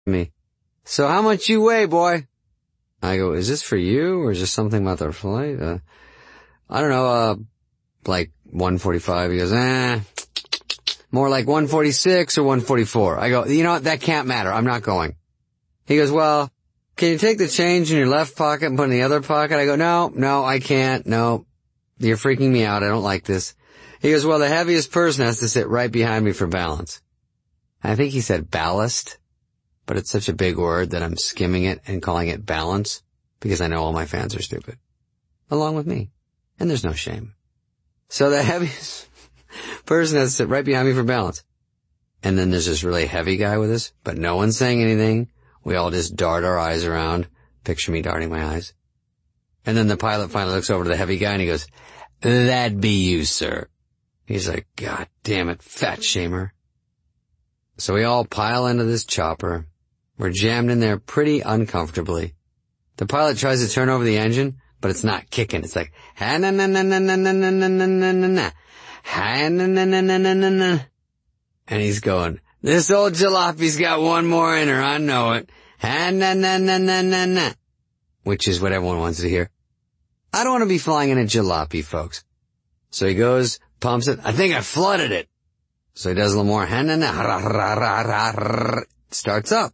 Me. So how much you weigh, boy? I go, is this for you or is this something about the flight? I don't know, like 145. He goes, more like 146 or 144. I go, you know what? That can't matter. I'm not going. He goes, well, can you take the change in your left pocket and put it in the other pocket? I go, no, I can't. No, you're freaking me out. I don't like this. He goes, well, the heaviest person has to sit right behind me for balance. I think he said ballast, but it's such a big word that I'm skimming it and calling it balance because I know all my fans are stupid. Along with me. And there's no shame. So the heaviest person has to sit right behind me for balance. And then there's this really heavy guy with us, but no one's saying anything. We all just dart our eyes around. Picture me darting my eyes. And then the pilot finally looks over to the heavy guy and he goes, that'd be you, sir. He's like, God damn it, fat shamer. So we all pile into this chopper. We're jammed in there pretty uncomfortably. The pilot tries to turn over the engine, but it's not kicking. It's like, ha-na-na-na-na-na-na-na-na-na-na. Ha-na-na-na-na-na-na-na. And he's going, this old jalopy's got one more in her, I know it. Ha-na-na-na-na-na-na. Which is what everyone wants to hear. I don't want to be flying in a jalopy, folks. So he goes, pumps it. I think I flooded it. So he does a little more. Starts up.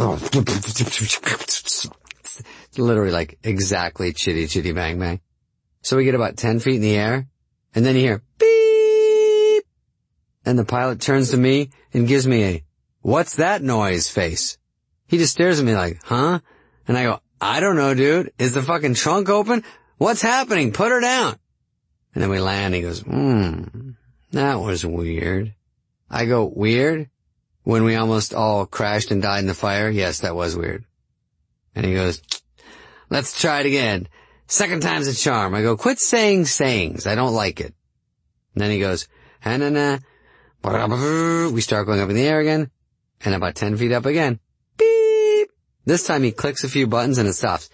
Literally like exactly chitty chitty bang bang. So we get about 10 feet in the air, and then you hear beep, and the pilot turns to me and gives me a, what's that noise face? He just stares at me like, huh? And I go, I don't know, dude. Is the fucking trunk open? What's happening? Put her down. And then we land. He goes, that was weird. I go, weird? When we almost all crashed and died in the fire? Yes, that was weird. And he goes, let's try it again. Second time's a charm. I go, quit saying sayings. I don't like it. And then he goes, ha-na-na. We start going up in the air again. And about 10 feet up again. Beep. This time he clicks a few buttons and it stops.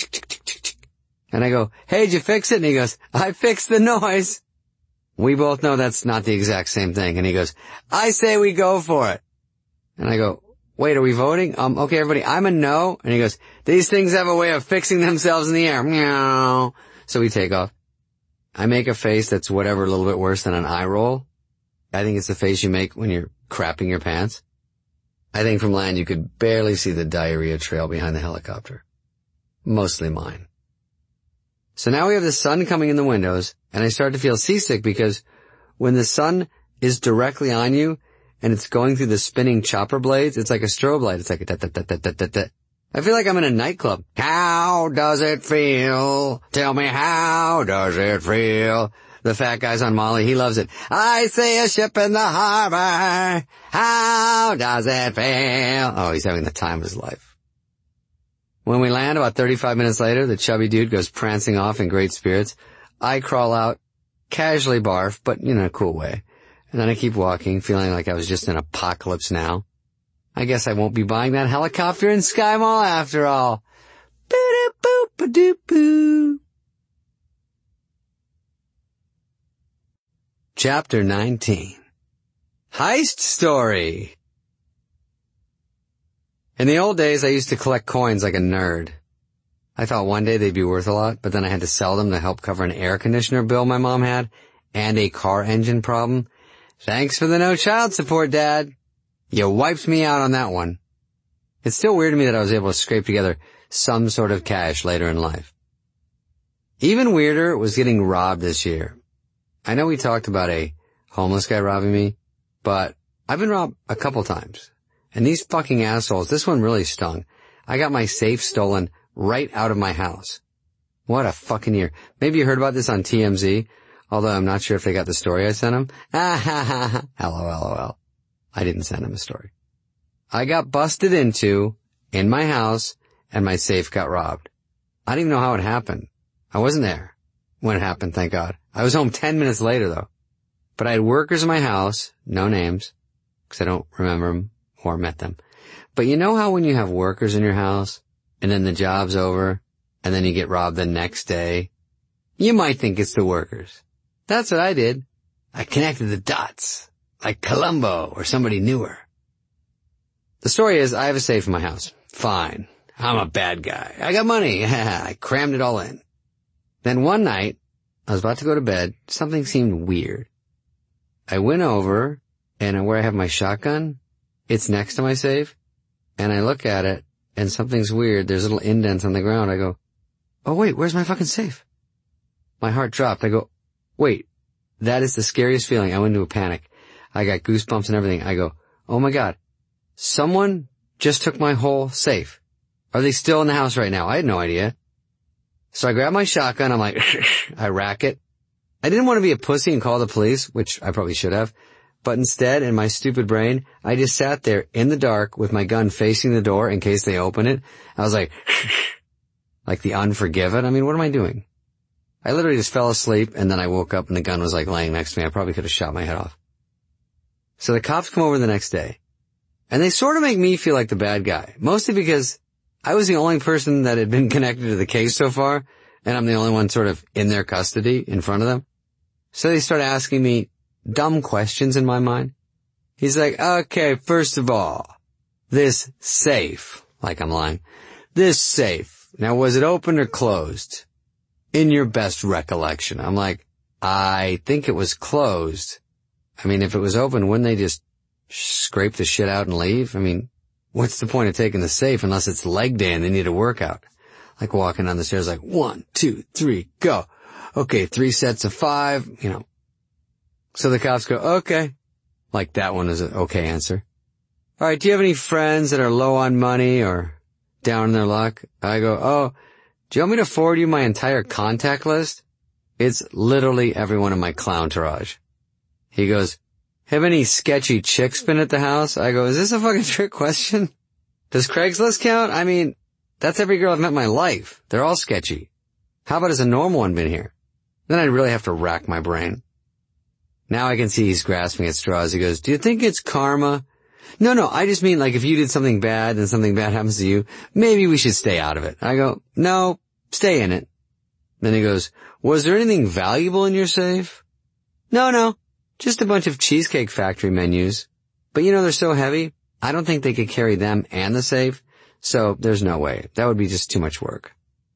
And I go, hey, did you fix it? And he goes, I fixed the noise. We both know that's not the exact same thing. And he goes, I say we go for it. And I go, wait, are we voting? Okay, everybody, I'm a no. And he goes, these things have a way of fixing themselves in the air. Meow. So we take off. I make a face that's whatever, a little bit worse than an eye roll. I think it's the face you make when you're crapping your pants. I think from land you could barely see the diarrhea trail behind the helicopter. Mostly mine. So now we have the sun coming in the windows, and I start to feel seasick because when the sun is directly on you and it's going through the spinning chopper blades, it's like a strobe light. It's like a da-da-da-da-da-da. I feel like I'm in a nightclub. How does it feel? Tell me, how does it feel? The fat guy's on Molly. He loves it. I see a ship in the harbor. How does it feel? Oh, he's having the time of his life. When we land, about 35 minutes later, the chubby dude goes prancing off in great spirits. I crawl out, casually barf, but in a cool way. And then I keep walking, feeling like I was just in Apocalypse Now. I guess I won't be buying that helicopter in Sky Mall after all. Boo-doo-boo-ba-doo-boo. Chapter 19. Heist Story. In the old days, I used to collect coins like a nerd. I thought one day they'd be worth a lot, but then I had to sell them to help cover an air conditioner bill my mom had and a car engine problem. Thanks for the no child support, Dad. You wiped me out on that one. It's still weird to me that I was able to scrape together some sort of cash later in life. Even weirder was getting robbed this year. I know we talked about a homeless guy robbing me, but I've been robbed a couple times. And these fucking assholes, this one really stung. I got my safe stolen right out of my house. What a fucking year. Maybe you heard about this on TMZ, although I'm not sure if they got the story I sent them. Ah ha ha ha. LOL. I didn't send them a story. I got busted into in my house and my safe got robbed. I didn't even know how it happened. I wasn't there when it happened, thank God. I was home 10 minutes later though. But I had workers in my house, no names, because I don't remember them or met them. But you know how when you have workers in your house and then the job's over and then you get robbed the next day? You might think it's the workers. That's what I did. I connected the dots, like Columbo or somebody newer. The story is, I have a safe in my house. Fine. I'm a bad guy. I got money. I crammed it all in. Then one night, I was about to go to bed. Something seemed weird. I went over, and where I have my shotgun, it's next to my safe, and I look at it, and something's weird. There's little indents on the ground. I go, oh wait, where's my fucking safe? My heart dropped. I go, wait, that is the scariest feeling. I went into a panic. I got goosebumps and everything. I go, oh my God, someone just took my whole safe. Are they still in the house right now? I had no idea. So I grab my shotgun. I'm like, I rack it. I didn't want to be a pussy and call the police, which I probably should have. But instead, in my stupid brain, I just sat there in the dark with my gun facing the door in case they open it. I was like, like the Unforgiven. I mean, what am I doing? I literally just fell asleep, and then I woke up and the gun was like laying next to me. I probably could have shot my head off. So the cops come over the next day, and they sort of make me feel like the bad guy, mostly because I was the only person that had been connected to the case so far, and I'm the only one sort of in their custody in front of them. So they start asking me dumb questions in my mind. He's like, okay, first of all, this safe, like I'm lying, this safe, now was it open or closed? In your best recollection. I'm like, I think it was closed. I mean, if it was open, wouldn't they just scrape the shit out and leave? I mean, what's the point of taking the safe unless it's leg day and they need a workout? Like walking down the stairs like 1, 2, 3, go. Okay, 3 sets of 5, you know. So the cops go, okay. Like that one is an okay answer. All right, do you have any friends that are low on money or down in their luck? I go, oh, do you want me to forward you my entire contact list? It's literally everyone in my clowntourage. He goes, have any sketchy chicks been at the house? I go, is this a fucking trick question? Does Craigslist count? I mean, that's every girl I've met in my life. They're all sketchy. How about has a normal one been here? Then I'd really have to rack my brain. Now I can see he's grasping at straws. He goes, do you think it's karma? No, I just mean like if you did something bad and something bad happens to you, maybe we should stay out of it. I go, no, stay in it. Then he goes, was there anything valuable in your safe? No, just a bunch of Cheesecake Factory menus. But you know, they're so heavy, I don't think they could carry them and the safe, so there's no way. That would be just too much work.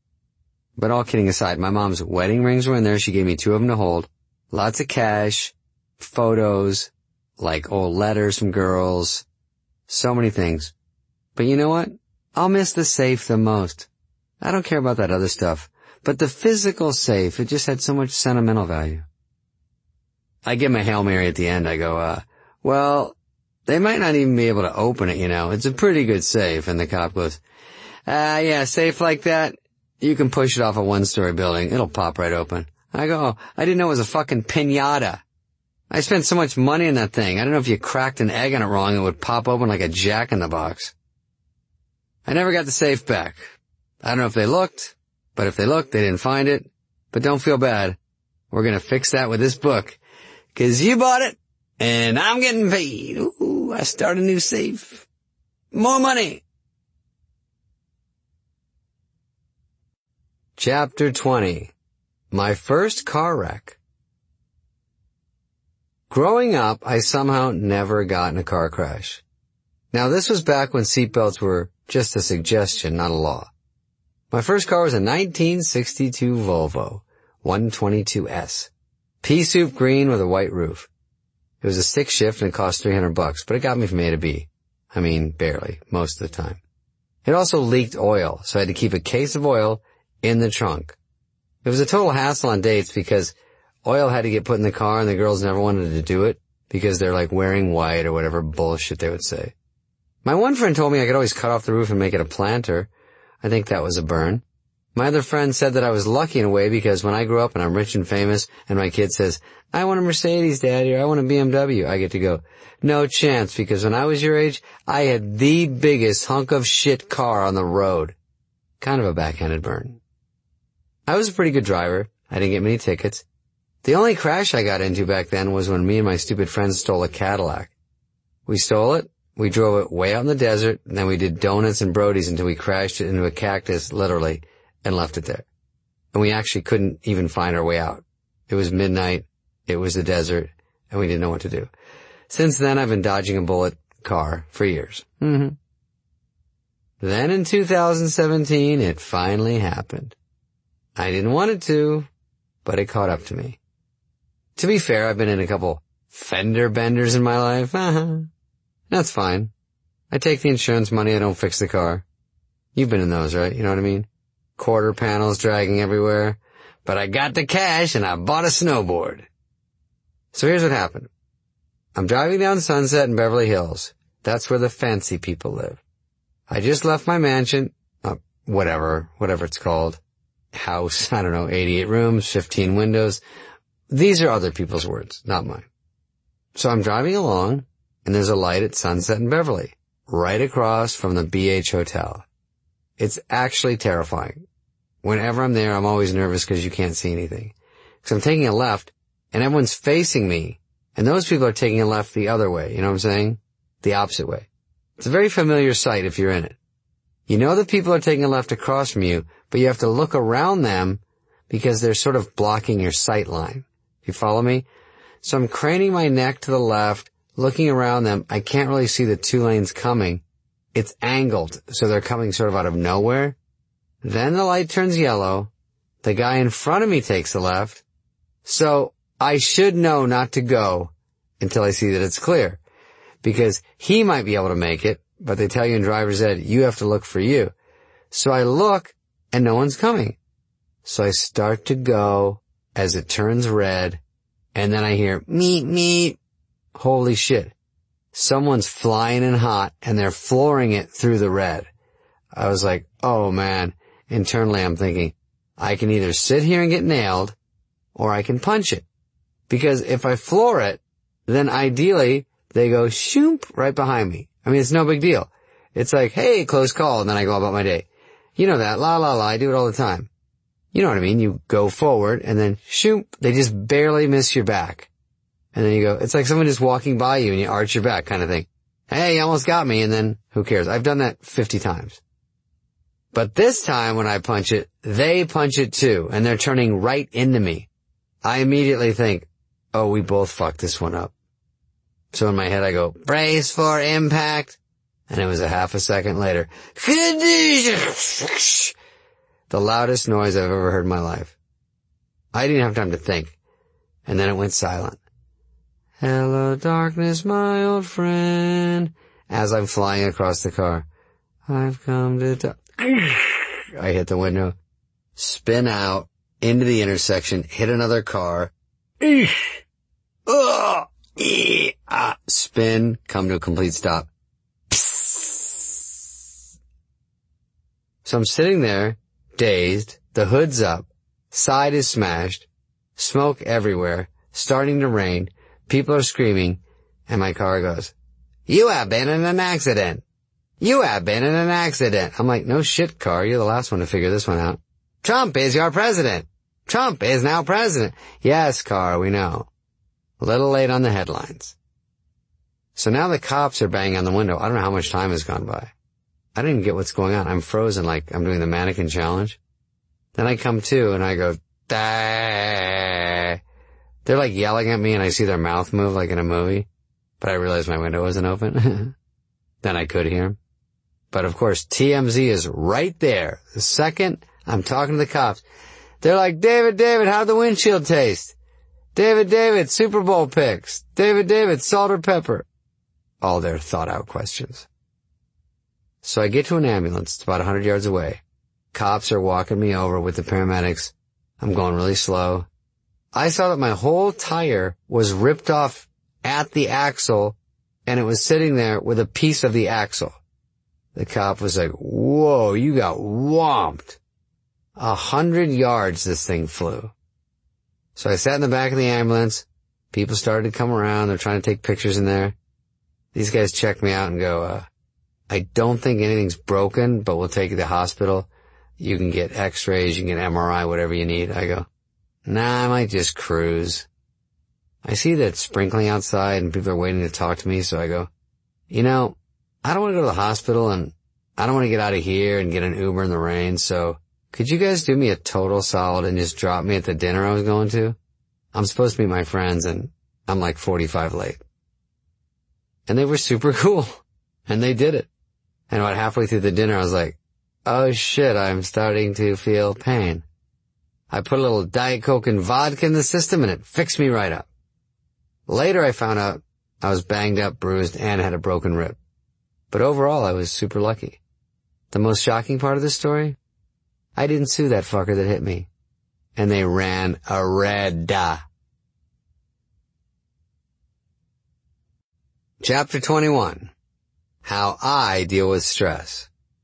But all kidding aside, my mom's wedding rings were in there. She gave me 2 of them to hold. Lots of cash, photos, like old letters from girls, so many things. But you know what? I'll miss the safe the most. I don't care about that other stuff. But the physical safe, it just had so much sentimental value. I give him a Hail Mary at the end. I go, well, they might not even be able to open it, you know. It's a pretty good safe. And the cop goes, yeah, safe like that, you can push it off a 1-story building. It'll pop right open. I go, oh, I didn't know it was a fucking piñata. I spent so much money on that thing. I don't know if you cracked an egg on it wrong, it would pop open like a Jack-in-the-Box. I never got the safe back. I don't know if they looked, but if they looked, they didn't find it. But don't feel bad. We're gonna fix that with this book. 'Cause you bought it, and I'm getting paid. Ooh, I start a new safe. More money. Chapter 20. My first car wreck. Growing up, I somehow never got in a car crash. Now, this was back when seatbelts were just a suggestion, not a law. My first car was a 1962 Volvo 122S. Pea soup green with a white roof. It was a stick shift and it cost $300, but it got me from A to B. I mean, barely, most of the time. It also leaked oil, so I had to keep a case of oil in the trunk. It was a total hassle on dates because oil had to get put in the car and the girls never wanted to do it because they're like wearing white or whatever bullshit they would say. My one friend told me I could always cut off the roof and make it a planter. I think that was a burn. My other friend said that I was lucky in a way because when I grow up and I'm rich and famous and my kid says, I want a Mercedes, Daddy, or I want a BMW, I get to go, no chance, because when I was your age, I had the biggest hunk of shit car on the road. Kind of a backhanded burn. I was a pretty good driver. I didn't get many tickets. The only crash I got into back then was when me and my stupid friends stole a Cadillac. We stole it, we drove it way out in the desert, and then we did donuts and Brodies until we crashed it into a cactus, literally, and left it there. And we actually couldn't even find our way out. It was midnight, it was the desert, and we didn't know what to do. Since then, I've been dodging a bullet car for years. Then in 2017, it finally happened. I didn't want it to, but it caught up to me. To be fair, I've been in a couple fender benders in my life. That's fine. I take the insurance money, I don't fix the car. You've been in those, right? You know what I mean? Quarter panels dragging everywhere. But I got the cash and I bought a snowboard. So here's what happened. I'm driving down Sunset in Beverly Hills. That's where the fancy people live. I just left my mansion, whatever it's called. House, I don't know, 88 rooms, 15 windows. These are other people's words, not mine. So I'm driving along, and there's a light at Sunset in Beverly, right across from the BH Hotel. It's actually terrifying. Whenever I'm there, I'm always nervous because you can't see anything. So I'm taking a left, and everyone's facing me, and those people are taking a left the other way, you know what I'm saying? The opposite way. It's a very familiar sight if you're in it. You know that people are taking a left across from you, but you have to look around them because they're sort of blocking your sight line. You follow me? So I'm craning my neck to the left, looking around them. I can't really see the two lanes coming. It's angled, so they're coming sort of out of nowhere. Then the light turns yellow. The guy in front of me takes the left. So I should know not to go until I see that it's clear, because he might be able to make it, but they tell you in driver's ed, you have to look for you. So I look, and no one's coming. So I start to go as it turns red, and then I hear, meep, meep. Holy shit. Someone's flying in hot, and they're flooring it through the red. I was like, oh man. Internally I'm thinking, I can either sit here and get nailed, or I can punch it. Because if I floor it, then ideally, they go shoomp right behind me. I mean, it's no big deal. It's like, hey, close call, and then I go about my day. You know that, la la la, I do it all the time. You know what I mean? You go forward, and then shoomp, they just barely miss your back. And then you go, it's like someone just walking by you and you arch your back kind of thing. Hey, you almost got me, and then who cares? I've done that 50 times. But this time when I punch it, they punch it too, and they're turning right into me. I immediately think, oh, we both fucked this one up. So in my head I go, brace for impact. And it was a half a second later. The loudest noise I've ever heard in my life. I didn't have time to think. And then it went silent. Hello, darkness, my old friend. As I'm flying across the car. I've come to I hit the window, spin out into the intersection, hit another car, spin, come to a complete stop. So I'm sitting there, dazed, the hood's up, side is smashed, smoke everywhere, starting to rain, people are screaming, and my car goes, you have been in an accident. You have been in an accident. I'm like, no shit, car, you're the last one to figure this one out. Trump is your president. Trump is now president. Yes, car, we know. A little late on the headlines. So now the cops are banging on the window. I don't know how much time has gone by. I don't even get what's going on. I'm frozen like I'm doing the mannequin challenge. Then I come to and I go, dah. They're like yelling at me and I see their mouth move like in a movie. But I realized my window wasn't open. Then I could hear them. But of course, TMZ is right there. The second I'm talking to the cops, they're like, David, how'd the windshield taste? David, Super Bowl picks. David, salt or pepper? All their thought-out questions. So I get to an ambulance. It's about 100 yards away. Cops are walking me over with the paramedics. I'm going really slow. I saw that my whole tire was ripped off at the axle, and it was sitting there with a piece of the axle. The cop was like, whoa, you got whomped. 100 yards this thing flew. So I sat in the back of the ambulance. People started to come around. They're trying to take pictures in there. These guys check me out and go, I don't think anything's broken, but we'll take you to the hospital. You can get x-rays, you can get MRI, whatever you need. I go, nah, I might just cruise. I see that it's sprinkling outside and people are waiting to talk to me, so I go, I don't want to go to the hospital and I don't want to get out of here and get an Uber in the rain, so could you guys do me a total solid and just drop me at the dinner I was going to? I'm supposed to meet my friends and I'm like 45 late. And they were super cool. And they did it. And about halfway through the dinner, I was like, oh shit, I'm starting to feel pain. I put a little Diet Coke and vodka in the system and it fixed me right up. Later I found out I was banged up, bruised, and had a broken rib. But overall, I was super lucky. The most shocking part of this story? I didn't sue that fucker that hit me. And they ran a red. Chapter 21. How I deal with stress.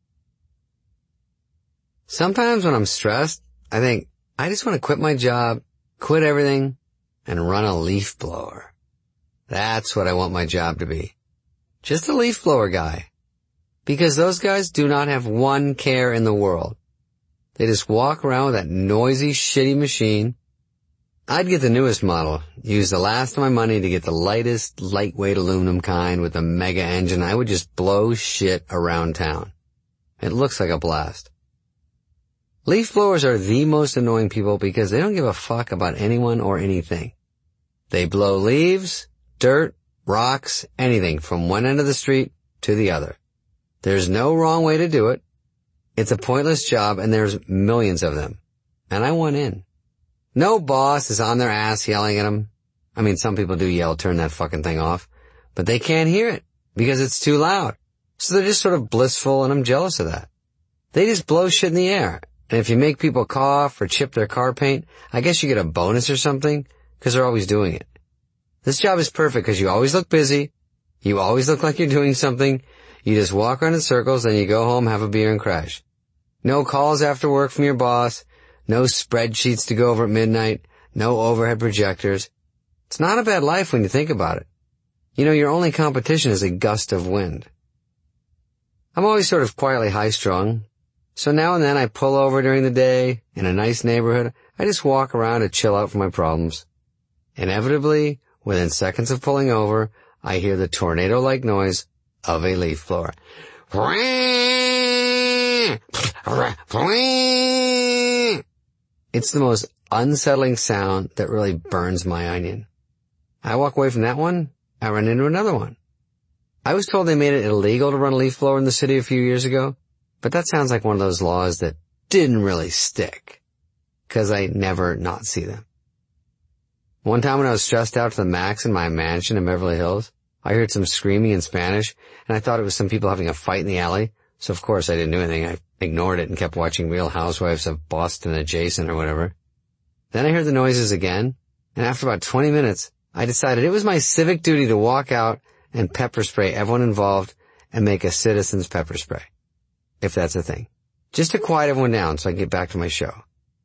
Sometimes when I'm stressed, I think, I just want to quit my job, quit everything, and run a leaf blower. That's what I want my job to be. Just a leaf blower guy. Because those guys do not have one care in the world. They just walk around with that noisy, shitty machine. I'd get the newest model, use the last of my money to get the lightest, lightweight aluminum kind with a mega engine. I would just blow shit around town. It looks like a blast. Leaf blowers are the most annoying people because they don't give a fuck about anyone or anything. They blow leaves, dirt, rocks, anything from one end of the street to the other. There's no wrong way to do it. It's a pointless job and there's millions of them. And I want in. No boss is on their ass yelling at them. I mean, some people do yell, turn that fucking thing off. But they can't hear it because it's too loud. So they're just sort of blissful and I'm jealous of that. They just blow shit in the air. And if you make people cough or chip their car paint, I guess you get a bonus or something because they're always doing it. This job is perfect because you always look busy. You always look like you're doing something. You just walk around in circles, then you go home, have a beer, and crash. No calls after work from your boss. No spreadsheets to go over at midnight. No overhead projectors. It's not a bad life when you think about it. You know, your only competition is a gust of wind. I'm always sort of quietly high-strung. So now and then I pull over during the day in a nice neighborhood. I just walk around to chill out from my problems. Inevitably, within seconds of pulling over, I hear the tornado-like noise of a leaf blower. It's the most unsettling sound that really burns my onion. I walk away from that one, I run into another one. I was told they made it illegal to run a leaf blower in the city a few years ago, but that sounds like one of those laws that didn't really stick, 'cause I never not see them. One time when I was stressed out to the max in my mansion in Beverly Hills, I heard some screaming in Spanish, and I thought it was some people having a fight in the alley, so of course I didn't do anything. I ignored it and kept watching Real Housewives of Boston Adjacent or whatever. Then I heard the noises again, and after about 20 minutes, I decided it was my civic duty to walk out and pepper spray everyone involved and make a citizen's pepper spray, if that's a thing. Just to quiet everyone down so I can get back to my show.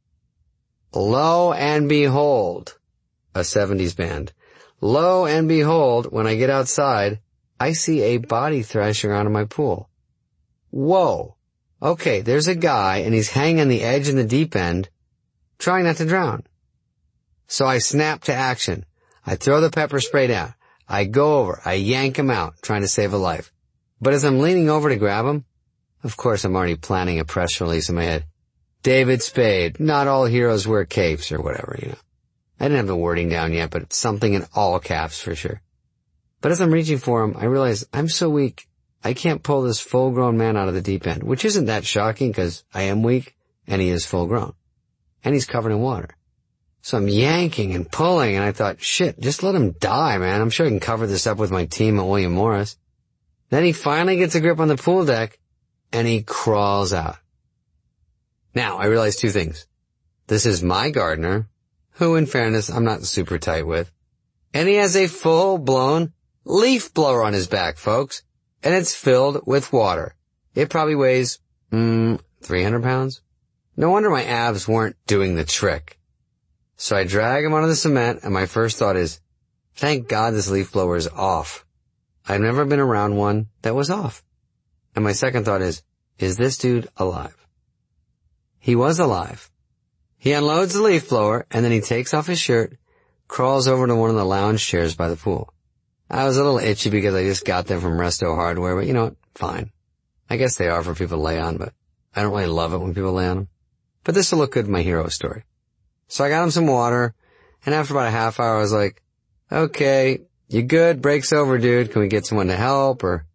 Lo and behold, a 70s band. Lo and behold, when I get outside, I see a body thrashing around in my pool. Whoa. Okay, there's a guy, and he's hanging on the edge in the deep end, trying not to drown. So I snap to action. I throw the pepper spray down. I go over. I yank him out, trying to save a life. But as I'm leaning over to grab him, of course I'm already planning a press release in my head. David Spade, not all heroes wear capes, or whatever, you know. I didn't have the wording down yet, but it's something in all caps for sure. But as I'm reaching for him, I realize I'm so weak, I can't pull this full-grown man out of the deep end, which isn't that shocking because I am weak, and he is full-grown. And he's covered in water. So I'm yanking and pulling, and I thought, shit, just let him die, man. I'm sure I can cover this up with my team at William Morris. Then he finally gets a grip on the pool deck, and he crawls out. Now, I realize two things. This is my gardener, who, in fairness, I'm not super tight with. And he has a full-blown leaf blower on his back, folks. And it's filled with water. It probably weighs, 300 pounds? No wonder my abs weren't doing the trick. So I drag him onto the cement, and my first thought is, thank God this leaf blower is off. I've never been around one that was off. And my second thought is this dude alive? He was alive. He unloads the leaf blower, and then he takes off his shirt, crawls over to one of the lounge chairs by the pool. I was a little itchy because I just got them from Resto Hardware, but you know what? Fine. I guess they are for people to lay on, but I don't really love it when people lay on them. But this will look good in my hero story. So I got him some water, and after about a half hour I was like, okay, you good? Break's over, dude. Can we get someone to help? Or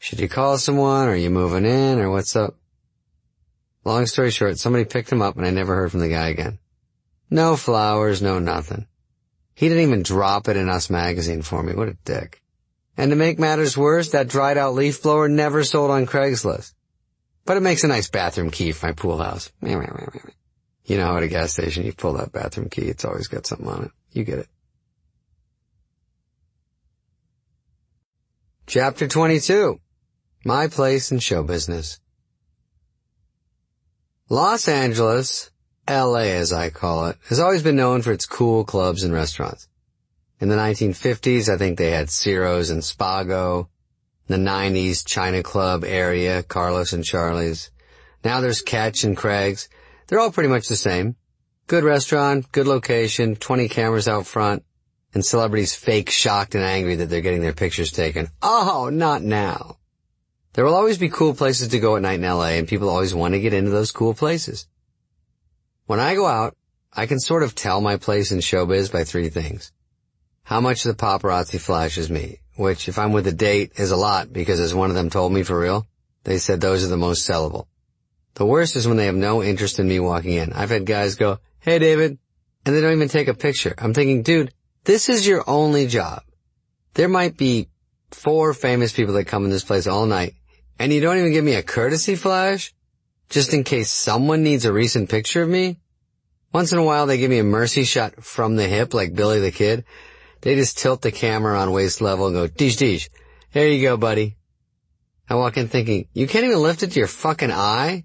Should you call someone? Or are you moving in? Or what's up? Long story short, somebody picked him up and I never heard from the guy again. No flowers, no nothing. He didn't even drop it in Us Magazine for me. What a dick. And to make matters worse, that dried out leaf blower never sold on Craigslist. But it makes a nice bathroom key for my pool house. You know how at a gas station you pull that bathroom key, it's always got something on it. You get it. Chapter 22. My place in show business. Los Angeles, LA as I call it, has always been known for its cool clubs and restaurants. In the 1950s, I think they had Ciro's and Spago. In the 90s, China Club area, Carlos and Charlie's. Now there's Catch and Craig's. They're all pretty much the same. Good restaurant, good location, 20 cameras out front, and celebrities fake shocked and angry that they're getting their pictures taken. Oh, not now. There will always be cool places to go at night in LA, and people always want to get into those cool places. When I go out, I can sort of tell my place in showbiz by three things. How much the paparazzi flashes me, which if I'm with a date is a lot because as one of them told me for real, they said those are the most sellable. The worst is when they have no interest in me walking in. I've had guys go, "Hey David," and they don't even take a picture. I'm thinking, dude, this is your only job. There might be 4 famous people that come in this place all night, and you don't even give me a courtesy flash? Just in case someone needs a recent picture of me? Once in a while they give me a mercy shot from the hip like Billy the Kid. They just tilt the camera on waist level and go, "Deesh, deesh. Here you go, buddy." I walk in thinking, you can't even lift it to your fucking eye?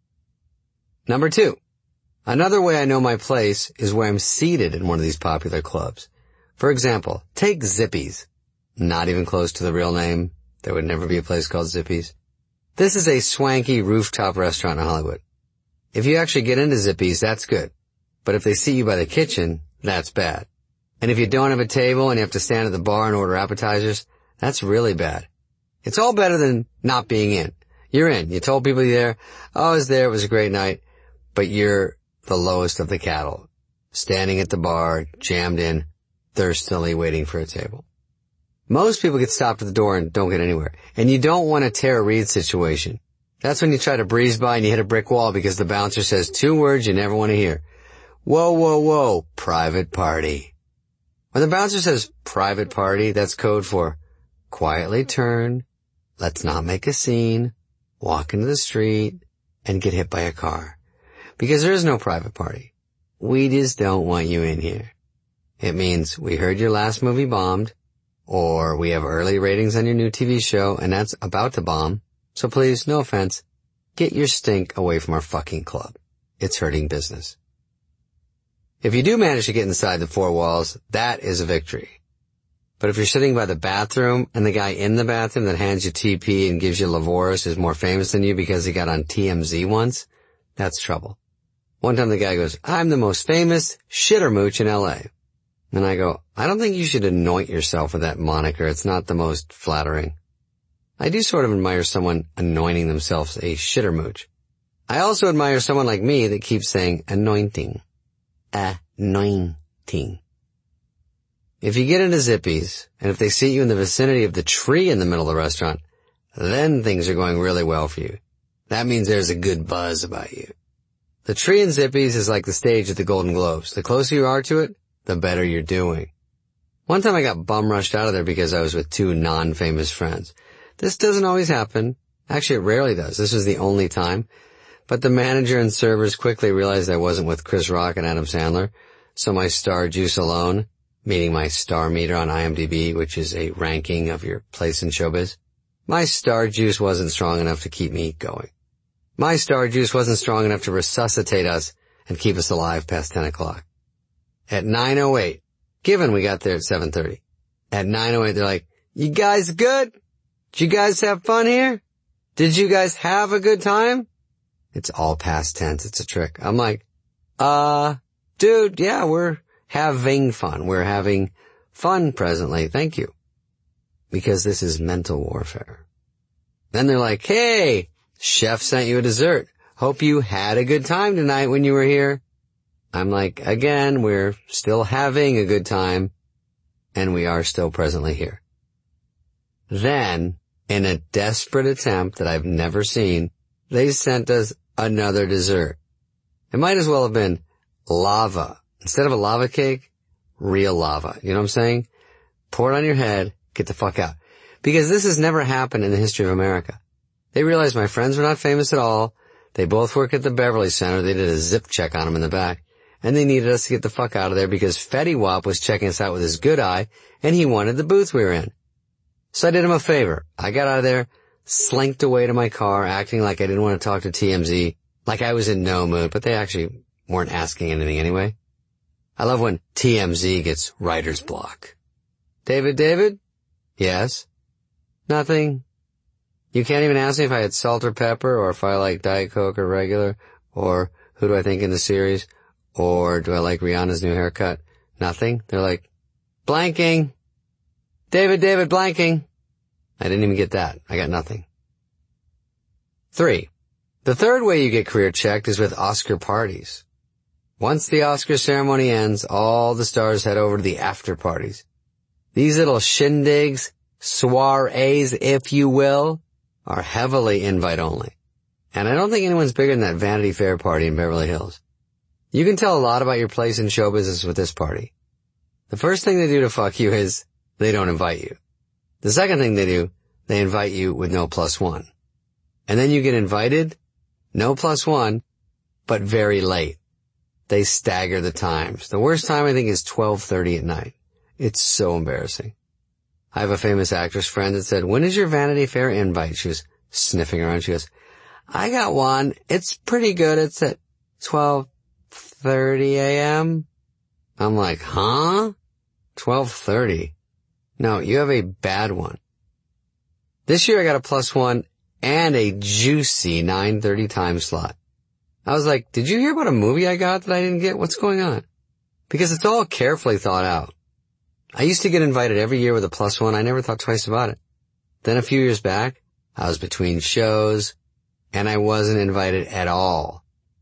Number 2. Another way I know my place is where I'm seated in one of these popular clubs. For example, take Zippy's. Not even close to the real name. There would never be a place called Zippy's. This is a swanky rooftop restaurant in Hollywood. If you actually get into Zippy's, that's good. But if they seat you by the kitchen, that's bad. And if you don't have a table and you have to stand at the bar and order appetizers, that's really bad. It's all better than not being in. You're in. You told people you're there, "Oh, I was there, it was a great night," but you're the lowest of the cattle, standing at the bar, jammed in, thirstily waiting for a table. Most people get stopped at the door and don't get anywhere. And you don't want a Tara Reid situation. That's when you try to breeze by and you hit a brick wall because the bouncer says 2 words you never want to hear. Whoa, whoa, whoa, private party. When the bouncer says private party, that's code for quietly turn, let's not make a scene, walk into the street, and get hit by a car. Because there is no private party. We just don't want you in here. It means we heard your last movie bombed, or we have early ratings on your new TV show and that's about to bomb, so please, no offense, get your stink away from our fucking club. It's hurting business. If you do manage to get inside the 4 walls, that is a victory. But if you're sitting by the bathroom and the guy in the bathroom that hands you TP and gives you Lavoris is more famous than you because he got on TMZ once, that's trouble. One time the guy goes, "I'm the most famous shitter mooch in LA. And I go, "I don't think you should anoint yourself with that moniker. It's not the most flattering." I do sort of admire someone anointing themselves a shitter mooch. I also admire someone like me that keeps saying anointing. Anointing. If you get into Zippy's, and if they seat you in the vicinity of the tree in the middle of the restaurant, then things are going really well for you. That means there's a good buzz about you. The tree in Zippy's is like the stage at the Golden Globes. The closer you are to it, the better you're doing. One time I got bum rushed out of there because I was with 2 non-famous friends. This doesn't always happen. Actually, it rarely does. This was the only time. But the manager and servers quickly realized I wasn't with Chris Rock and Adam Sandler, so my star juice alone, meaning my star meter on IMDb, which is a ranking of your place in showbiz, my star juice wasn't strong enough to keep me going. My star juice wasn't strong enough to resuscitate us and keep us alive past 10 o'clock. At 9:08, given we got there at 7:30, at 9:08 they're like, "You guys good? Did you guys have fun here? Did you guys have a good time?" It's all past tense. It's a trick. I'm like, dude, yeah, we're having fun. We're having fun presently. Thank you. Because this is mental warfare. Then they're like, "Hey, chef sent you a dessert. Hope you had a good time tonight when you were here." I'm like, again, we're still having a good time, and we are still presently here. Then In a desperate attempt that I've never seen, they sent us another dessert. It might as well have been lava. Instead of a lava cake, real lava. You know what I'm saying? Pour it on your head, get the fuck out. Because this has never happened in the history of America. They realized my friends were not famous at all. They both work at the Beverly Center. They did a zip check on them in the back. And they needed us to get the fuck out of there because Fetty Wap was checking us out with his good eye, and he wanted the booth we were in. So I did him a favor. I got out of there, slinked away to my car, acting like I didn't want to talk to TMZ, like I was in no mood, but they actually weren't asking anything anyway. I love when TMZ gets writer's block. David? Yes? Nothing? You can't even ask me if I had salt or pepper, or if I like Diet Coke or regular, or who do I think in the series, or do I like Rihanna's new haircut? Nothing? They're like, blanking. David, blanking. I didn't even get that. I got nothing. 3. The third way you get career checked is with Oscar parties. Once the Oscar ceremony ends, all the stars head over to the after parties. These little shindigs, soirees, if you will, are heavily invite only. And I don't think anyone's bigger than that Vanity Fair party in Beverly Hills. You can tell a lot about your place in show business with this party. The first thing they do to fuck you is they don't invite you. The second thing they do, they invite you with no +1. And then you get invited, no +1, but very late. They stagger the times. The worst time I think is 12:30 at night. It's so embarrassing. I have a famous actress friend that said, when is your Vanity Fair invite? She was sniffing around. She goes, I got one. It's pretty good. It's at 12:30 a.m. I'm like, huh? 12:30? No, you have a bad one. This year I got a +1 and a juicy 9:30 time slot. I was like, did you hear about a movie I got that I didn't get? What's going on? Because it's all carefully thought out. I used to get invited every year with a +1. I never thought twice about it. Then a few years back, I was between shows, and I wasn't invited at all.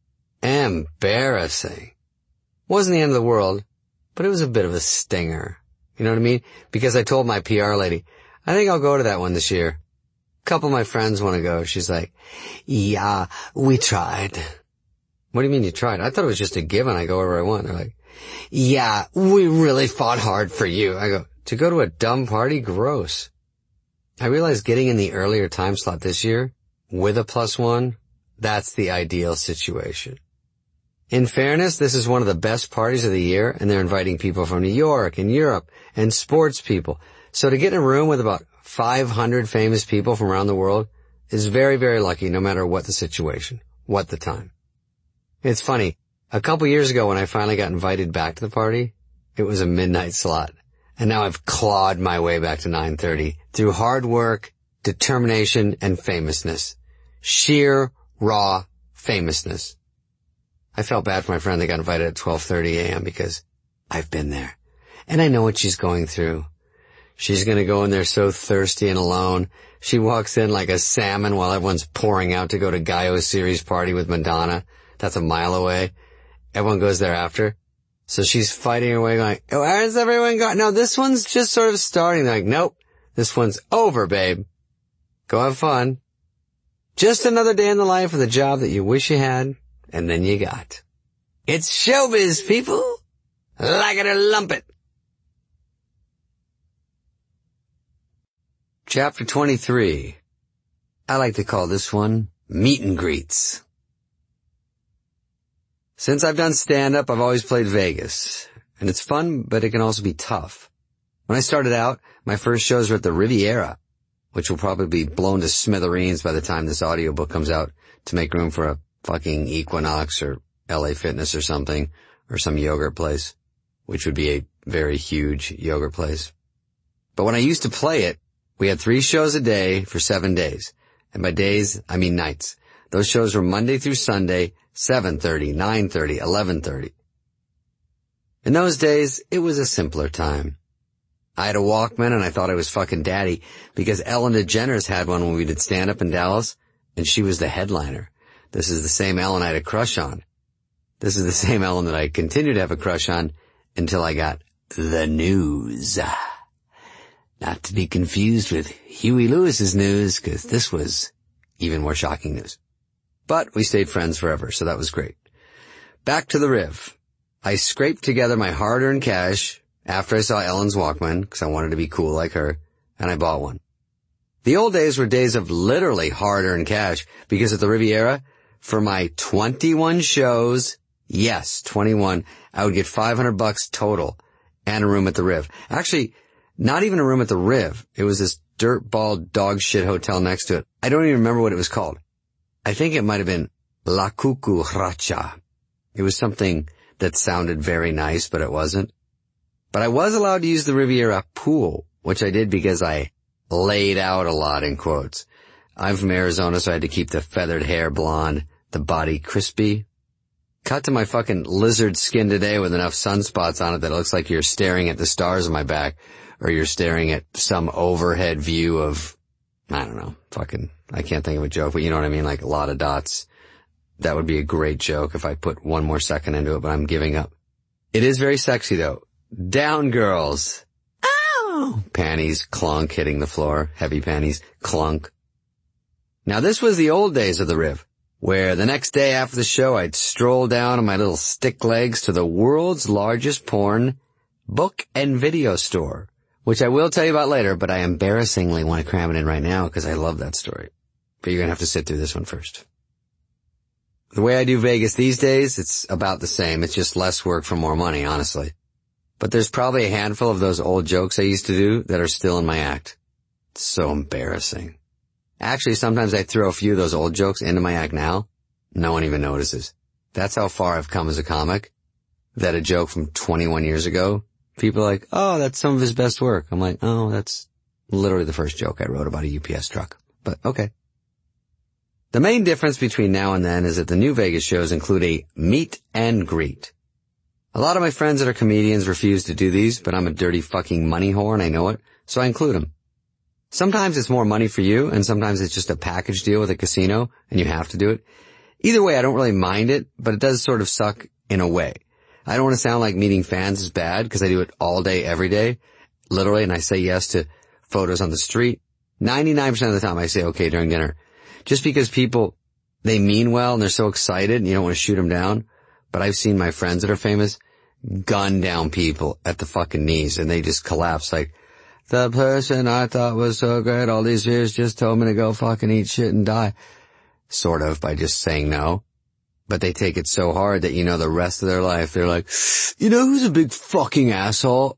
Embarrassing. Wasn't the end of the world, but it was a bit of a stinger. You know what I mean? Because I told my PR lady, I think I'll go to that one this year. A couple of my friends want to go. She's like, yeah, we tried. What do you mean you tried? I thought it was just a given. I go wherever I want. They're like, yeah, we really fought hard for you. I go, to go to a dumb party? Gross. I realized getting in the earlier time slot this year with a +1, that's the ideal situation. In fairness, this is one of the best parties of the year, and they're inviting people from New York and Europe and sports people. So to get in a room with about 500 famous people from around the world is very, very lucky, no matter what the situation, what the time. It's funny. A couple years ago when I finally got invited back to the party, it was a midnight slot. And now I've clawed my way back to 9:30 through hard work, determination, and famousness. Sheer, raw famousness. I felt bad for my friend that got invited at 12:30 a.m. because I've been there. And I know what she's going through. She's going to go in there so thirsty and alone. She walks in like a salmon while everyone's pouring out to go to Gaio Series party with Madonna. That's a mile away. Everyone goes there after. So she's fighting her way going, oh, where's everyone going? No, this one's just sort of starting. They're like, nope, this one's over, babe. Go have fun. Just another day in the life of the job that you wish you had, and then you got. It's showbiz, people. Like it or lump it. Chapter 23. I like to call this one Meet and Greets. Since I've done stand-up, I've always played Vegas. And it's fun, but it can also be tough. When I started out, my first shows were at the Riviera, which will probably be blown to smithereens by the time this audiobook comes out to make room for a fucking Equinox or LA Fitness or something, or some yogurt place, which would be a very huge yogurt place. But when I used to play it, we had 3 shows a day for 7 days. And by days, I mean nights. Those shows were Monday through Sunday, 7:30, 9:30, 11:30. In those days, it was a simpler time. I had a Walkman and I thought I was fucking daddy because Ellen DeGeneres had one when we did stand-up in Dallas, and she was the headliner. This is the same Ellen I had a crush on. This is the same Ellen that I continued to have a crush on until I got the news. Not to be confused with Huey Lewis's news, because this was even more shocking news. But we stayed friends forever, so that was great. Back to the Riv. I scraped together my hard-earned cash after I saw Ellen's Walkman, because I wanted to be cool like her, and I bought one. The old days were days of literally hard-earned cash, because at the Riviera, for my 21 shows, yes, 21, I would get $500 total, and a room at the Riv. Actually, not even a room at the Riv. It was this dirtball dog shit hotel next to it. I don't even remember what it was called. I think it might have been La Cucaracha. It was something that sounded very nice, but it wasn't. But I was allowed to use the Riviera pool, which I did because I laid out a lot in quotes. I'm from Arizona, so I had to keep the feathered hair blonde, the body crispy. Cut to my fucking lizard skin today with enough sunspots on it that it looks like you're staring at the stars on my back, or you're staring at some overhead view of, I don't know, I can't think of a joke, but you know what I mean, like a lot of dots. That would be a great joke if I put one more second into it, but I'm giving up. It is very sexy though. Down, girls. Ow! Panties clunk hitting the floor. Heavy panties clunk. Now this was the old days of the Riv, where the next day after the show I'd stroll down on my little stick legs to the world's largest porn book and video store, which I will tell you about later, but I embarrassingly want to cram it in right now because I love that story. But you're going to have to sit through this one first. The way I do Vegas these days, it's about the same. It's just less work for more money, honestly. But there's probably a handful of those old jokes I used to do that are still in my act. It's so embarrassing. Actually, sometimes I throw a few of those old jokes into my act now. No one even notices. That's how far I've come as a comic, that a joke from 21 years ago, people are like, oh, that's some of his best work. I'm like, oh, that's literally the first joke I wrote about a UPS truck. But okay. The main difference between now and then is that the new Vegas shows include a meet and greet. A lot of my friends that are comedians refuse to do these, but I'm a dirty fucking money whore and I know it, so I include them. Sometimes it's more money for you, and sometimes it's just a package deal with a casino, and you have to do it. Either way, I don't really mind it, but it does sort of suck in a way. I don't want to sound like meeting fans is bad, because I do it all day, every day, literally, and I say yes to photos on the street. 99% of the time I say okay during dinner. Just because people, they mean well and they're so excited and you don't want to shoot them down. But I've seen my friends that are famous gun down people at the fucking knees and they just collapse like, the person I thought was so great all these years just told me to go fucking eat shit and die. Sort of, by just saying no. But they take it so hard that, the rest of their life they're like, who's a big fucking asshole?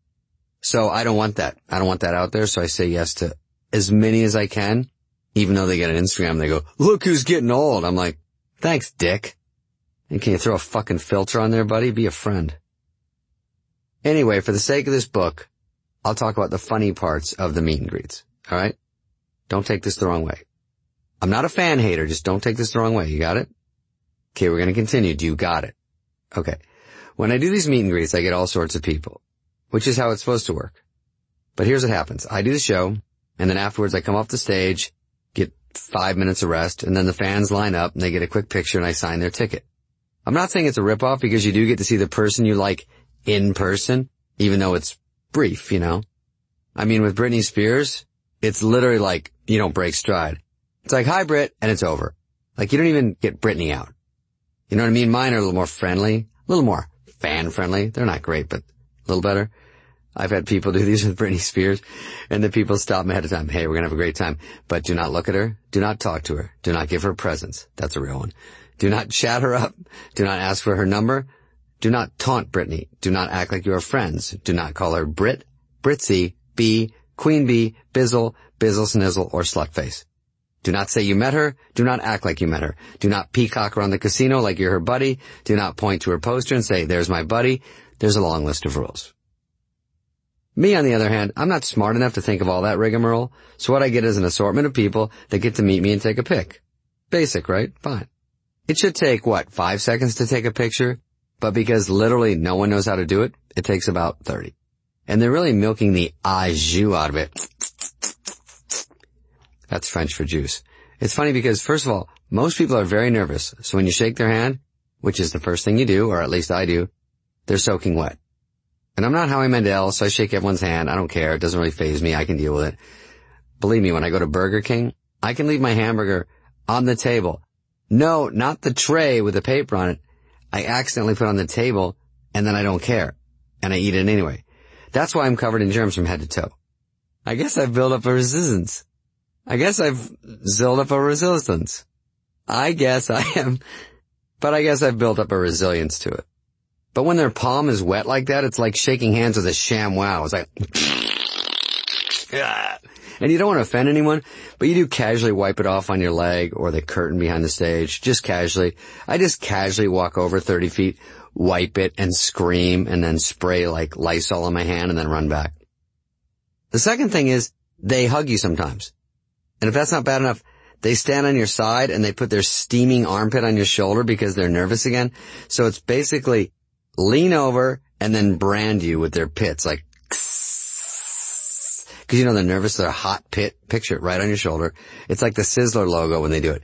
So I don't want that. I don't want that out there, so I say yes to as many as I can. Even though they get an Instagram, they go, look who's getting old. I'm like, thanks, dick. And can you throw a fucking filter on there, buddy? Be a friend. Anyway, for the sake of this book, I'll talk about the funny parts of the meet and greets. All right? Don't take this the wrong way. I'm not a fan hater. Just don't take this the wrong way. You got it? Okay, we're going to continue. Do you got it? Okay. When I do these meet and greets, I get all sorts of people, which is how it's supposed to work. But here's what happens. I do the show, and then afterwards I come off the stage, get 5 minutes of rest, and then the fans line up and they get a quick picture and I sign their ticket. I'm not saying it's a ripoff because you do get to see the person you like in person, even though it's brief, I mean, with Britney Spears, it's literally like you don't break stride. It's like, hi, Brit, and it's over. Like, you don't even get Britney out. You know what I mean? Mine are a little more friendly, a little more fan-friendly. They're not great, but a little better. I've had people do these with Britney Spears, and the people stop me ahead of time. Hey, we're going to have a great time, but do not look at her. Do not talk to her. Do not give her presents. That's a real one. Do not chat her up. Do not ask for her number. Do not taunt Britney. Do not act like you are friends. Do not call her Brit, Britzy, Bee, Queen Bee, Bizzle, Bizzle Snizzle, or Slutface. Do not say you met her. Do not act like you met her. Do not peacock around the casino like you're her buddy. Do not point to her poster and say, there's my buddy. There's a long list of rules. Me, on the other hand, I'm not smart enough to think of all that rigmarole, so what I get is an assortment of people that get to meet me and take a pic. Basic, right? Fine. It should take, 5 seconds to take a picture? But because literally no one knows how to do it, it takes about 30. And they're really milking the au jus out of it. That's French for juice. It's funny because, first of all, most people are very nervous, so when you shake their hand, which is the first thing you do, or at least I do, they're soaking wet. And I'm not Howie Mandel, so I shake everyone's hand. I don't care. It doesn't really faze me. I can deal with it. Believe me, when I go to Burger King, I can leave my hamburger on the table. No, not the tray with the paper on it. I accidentally put it on the table, and then I don't care. And I eat it anyway. That's why I'm covered in germs from head to toe. I guess I've built up a resistance. I guess I've built up a resilience. I guess I've built up a resilience to it. But when their palm is wet like that, it's like shaking hands with a ShamWow. It's like, and you don't want to offend anyone, but you do casually wipe it off on your leg or the curtain behind the stage, just casually. I just casually walk over 30 feet, wipe it and scream and then spray like Lysol on my hand and then run back. The second thing is they hug you sometimes. And if that's not bad enough, they stand on your side and they put their steaming armpit on your shoulder because they're nervous again. So it's basically lean over and then brand you with their pits, like, because you know they're nervous, they're a hot pit. Picture it right on your shoulder. It's like the Sizzler logo when they do it.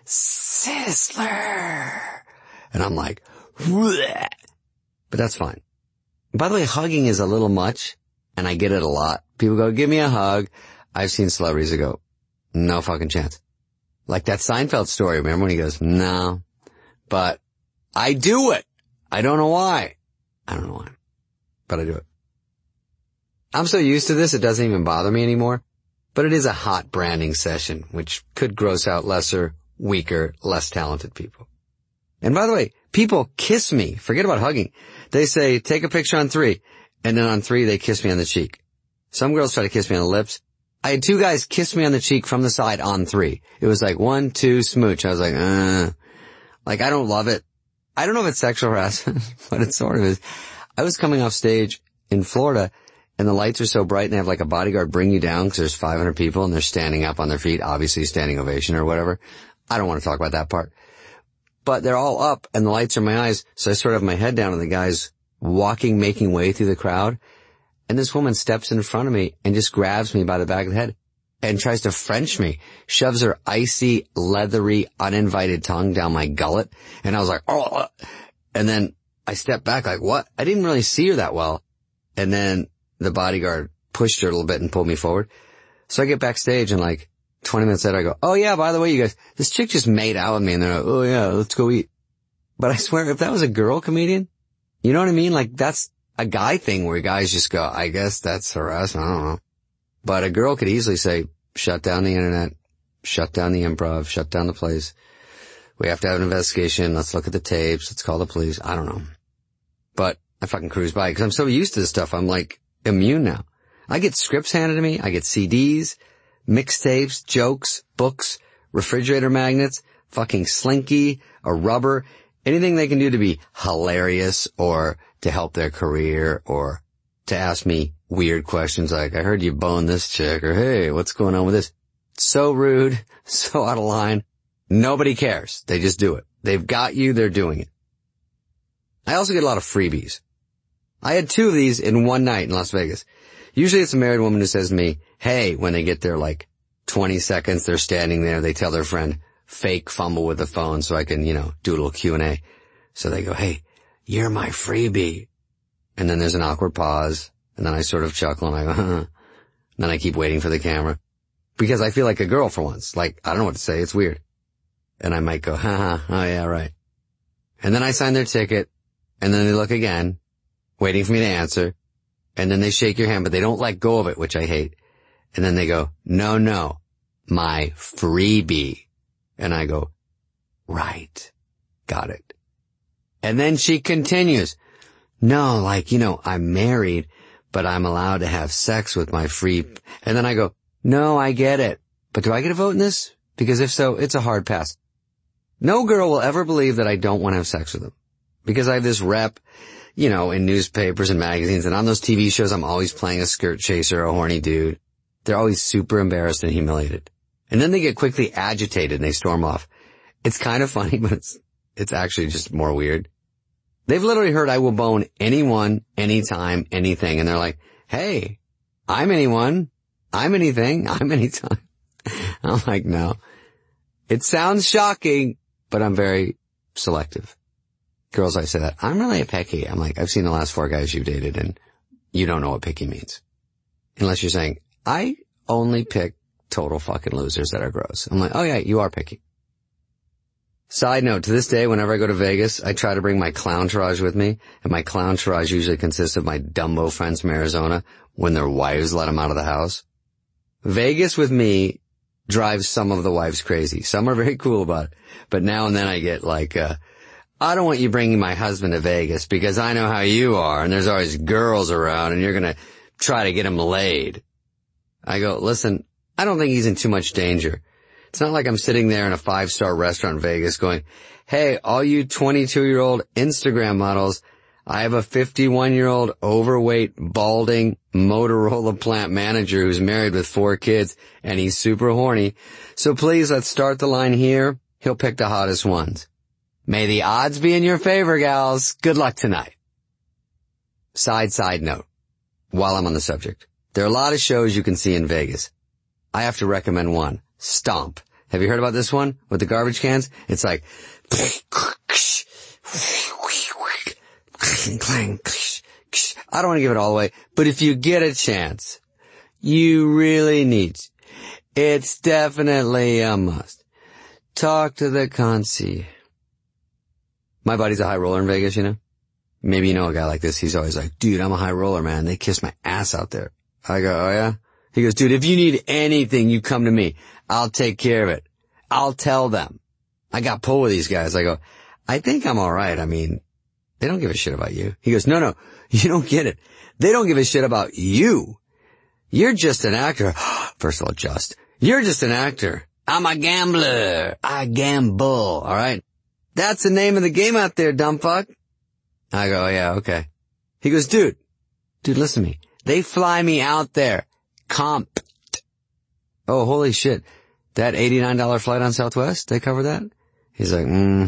Sizzler. And I'm like, bleh. But that's fine. By the way, hugging is a little much, and I get it a lot. People go, give me a hug. I've seen celebrities that go, no fucking chance. Like that Seinfeld story, remember when he goes, no, but I do it. I don't know why. I don't know why, but I do it. I'm so used to this, it doesn't even bother me anymore, but it is a hot branding session, which could gross out lesser, weaker, less talented people. And by the way, people kiss me. Forget about hugging. They say, take a picture on 3, and then on 3 they kiss me on the cheek. Some girls try to kiss me on the lips. I had 2 guys kiss me on the cheek from the side on 3. It was like 1, 2, smooch. I was like, I don't love it. I don't know if it's sexual harassment, but it sort of is. I was coming off stage in Florida, and the lights are so bright, and they have like a bodyguard bring you down because there's 500 people, and they're standing up on their feet, obviously standing ovation or whatever. I don't want to talk about that part. But they're all up, and the lights are in my eyes, so I sort of have my head down, and the guy's walking, making way through the crowd. And this woman steps in front of me and just grabs me by the back of the head and tries to French me, shoves her icy, leathery, uninvited tongue down my gullet. And I was like, oh, and then I stepped back like, what? I didn't really see her that well. And then the bodyguard pushed her a little bit and pulled me forward. So I get backstage and like 20 minutes later I go, oh yeah, by the way, you guys, this chick just made out with me. And they're like, oh yeah, let's go eat. But I swear, if that was a girl comedian, you know what I mean? Like that's a guy thing where guys just go, I guess that's harassment, I don't know. But a girl could easily say, shut down the internet, shut down the improv, shut down the place. We have to have an investigation. Let's look at the tapes. Let's call the police. I don't know. But I fucking cruise by because I'm so used to this stuff. I'm like immune now. I get scripts handed to me. I get CDs, mixtapes, jokes, books, refrigerator magnets, fucking Slinky, a rubber, anything they can do to be hilarious or to help their career or to ask me weird questions like, I heard you boned this chick, or hey, what's going on with this? So rude, so out of line. Nobody cares. They just do it. They've got you, they're doing it. I also get a lot of freebies. I had 2 of these in one night in Las Vegas. Usually it's a married woman who says to me, hey, when they get their like 20 seconds, they're standing there, they tell their friend, fake fumble with the phone so I can, do a little Q&A. So they go, hey, you're my freebie. And then there's an awkward pause. And then I sort of chuckle and I go, huh. Then I keep waiting for the camera because I feel like a girl for once. Like, I don't know what to say. It's weird. And I might go, oh yeah, right. And then I sign their ticket and then they look again, waiting for me to answer. And then they shake your hand, but they don't let go of it, which I hate. And then they go, no, my freebie. And I go, right. Got it. And then she continues, no, like, I'm married, but I'm allowed to have sex with my free. And then I go, no, I get it. But do I get a vote in this? Because if so, it's a hard pass. No girl will ever believe that I don't want to have sex with them. Because I have this rep, in newspapers and magazines, and on those TV shows I'm always playing a skirt chaser, a horny dude. They're always super embarrassed and humiliated. And then they get quickly agitated and they storm off. It's kind of funny, but it's actually just more weird. They've literally heard I will bone anyone, anytime, anything. And they're like, hey, I'm anyone, I'm anything, I'm anytime. I'm like, no. It sounds shocking, but I'm very selective. Girls, I say that. I'm really a pecky. I'm like, I've seen the last 4 guys you've dated, and you don't know what picky means. Unless you're saying, I only pick total fucking losers that are gross. I'm like, oh yeah, you are picky. Side note, to this day, whenever I go to Vegas, I try to bring my clown entourage with me, and my clown entourage usually consists of my Dumbo friends from Arizona when their wives let them out of the house. Vegas with me drives some of the wives crazy. Some are very cool about it, but now and then I get like, I don't want you bringing my husband to Vegas because I know how you are, and there's always girls around, and you're gonna try to get him laid. I go, listen, I don't think he's in too much danger. It's not like I'm sitting there in a 5-star restaurant in Vegas going, hey, all you 22-year-old Instagram models, I have a 51-year-old overweight, balding Motorola plant manager who's married with 4 kids, and he's super horny. So please, let's start the line here. He'll pick the hottest ones. May the odds be in your favor, gals. Good luck tonight. Side note, while I'm on the subject, there are a lot of shows you can see in Vegas. I have to recommend one. Stomp. Have you heard about this one with the garbage cans? It's like, I don't want to give it all away, but if you get a chance, you really need to. It's definitely a must. Talk to the concierge. My buddy's a high roller in Vegas, you know? Maybe you know a guy like this. He's always like, dude, I'm a high roller, man. They kiss my ass out there. I go, oh yeah? He goes, dude, if you need anything, you come to me. I'll take care of it. I'll tell them. I got pull with these guys. I go, I think I'm alright. I mean, they don't give a shit about you. He goes, no, you don't get it. They don't give a shit about you. You're just an actor. First of all, you're just an actor. I'm a gambler. I gamble, alright? That's the name of the game out there, dumb fuck. I go, yeah, okay. He goes, dude, listen to me. They fly me out there. Comp. Oh, holy shit. That $89 flight on Southwest, they cover that? He's like,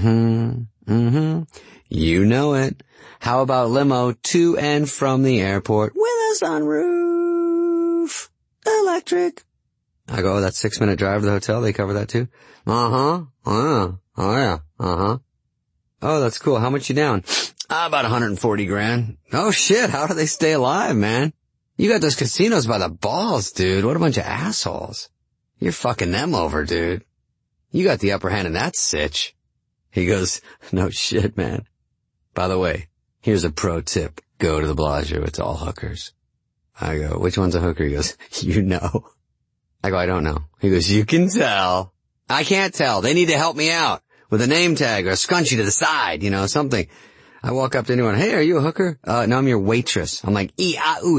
you know it. How about limo to and from the airport with a sunroof? Electric. I go, oh, that 6-minute drive to the hotel, they cover that too? Oh yeah. Oh, that's cool. How much you down? About 140 grand. Oh shit, how do they stay alive, man? You got those casinos by the balls, dude. What a bunch of assholes. You're fucking them over, dude. You got the upper hand in that sitch. He goes, no shit, man. By the way, here's a pro tip. Go to the Bellagio. It's all hookers. I go, which one's a hooker? He goes, you know. I go, I don't know. He goes, you can tell. I can't tell. They need to help me out with a name tag or a scrunchie to the side, you know, something. I walk up to anyone, hey, are you a hooker? No, I'm your waitress. I'm like, ooh,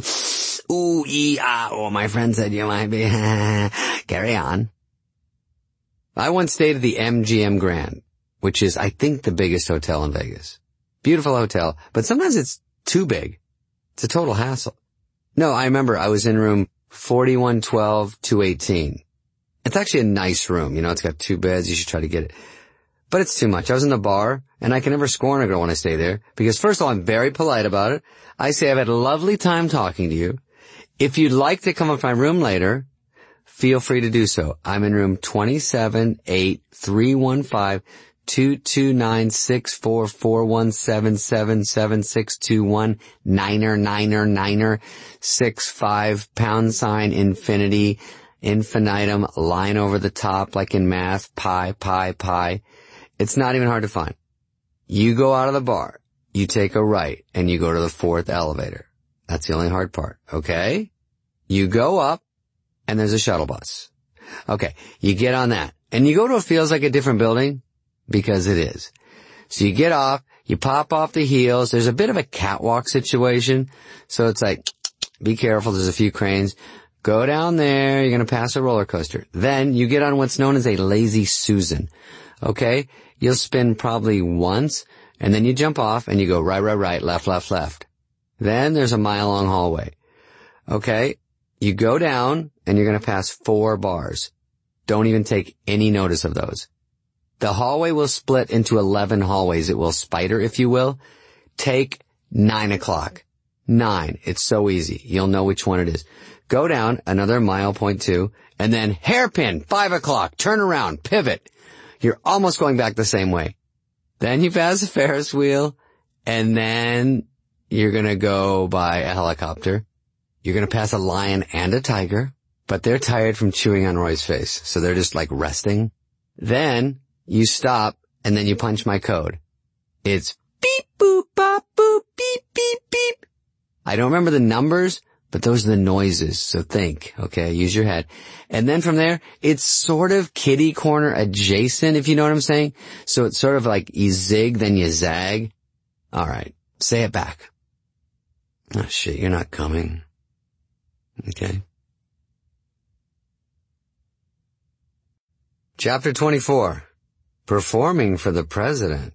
my friend said you might be. Carry on. I once stayed at the MGM Grand, which is, I think, the biggest hotel in Vegas. Beautiful hotel, but sometimes it's too big. It's a total hassle. No, I remember I was in room 4112-218. It's actually a nice room, you know, it's got 2 beds, you should try to get it. But it's too much. I was in the bar, and I can never scorn a girl when I stay there, because first of all, I'm very polite about it. I say I've had a lovely time talking to you. If you'd like to come up to my room later, feel free to do so. I'm in room 27-8-315-229-6447-7621-9er-9er-9er-65 infinity, infinitum, line over the top like in math, pi. It's not even hard to find. You go out of the bar, you take a right, and you go to the 4th elevator. That's the only hard part, okay? You go up, and there's a shuttle bus. Okay, you get on that, and you go to what feels like a different building, because it is. So you get off, you pop off the heels, there's a bit of a catwalk situation, so it's like, be careful, there's a few cranes. Go down there, you're gonna pass a roller coaster. Then you get on what's known as a Lazy Susan. Okay? You'll spin probably once, and then you jump off, and you go right, left. Then there's a mile-long hallway. Okay? You go down, and you're gonna pass 4 bars. Don't even take any notice of those. The hallway will split into 11 hallways. It will spider, if you will. Take 9 o'clock. 9. It's so easy. You'll know which one it is. Go down another 1.2 and then hairpin, 5 o'clock, turn around, pivot. You're almost going back the same way. Then you pass a Ferris wheel, and then you're gonna go by a helicopter. You're gonna pass a lion and a tiger, but they're tired from chewing on Roy's face, so they're just like resting. Then you stop, and then you punch my code. It's beep, boop, bop, boop, beep, beep, beep. I don't remember the numbers, but those are the noises, so think, okay? Use your head. And then from there, it's sort of kitty corner adjacent, if you know what I'm saying. So it's sort of like you zig, then you zag. All right, say it back. Oh shit, you're not coming. Okay. Chapter 24. Performing for the President.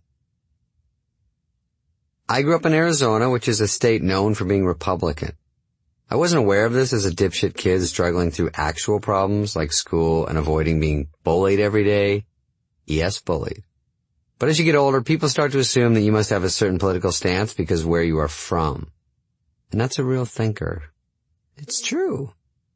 I grew up in Arizona, which is a state known for being Republican. I wasn't aware of this as a dipshit kid struggling through actual problems like school and avoiding being bullied every day. Yes, bullied. But as you get older, people start to assume that you must have a certain political stance because of where you are from. And that's a real thinker. It's true.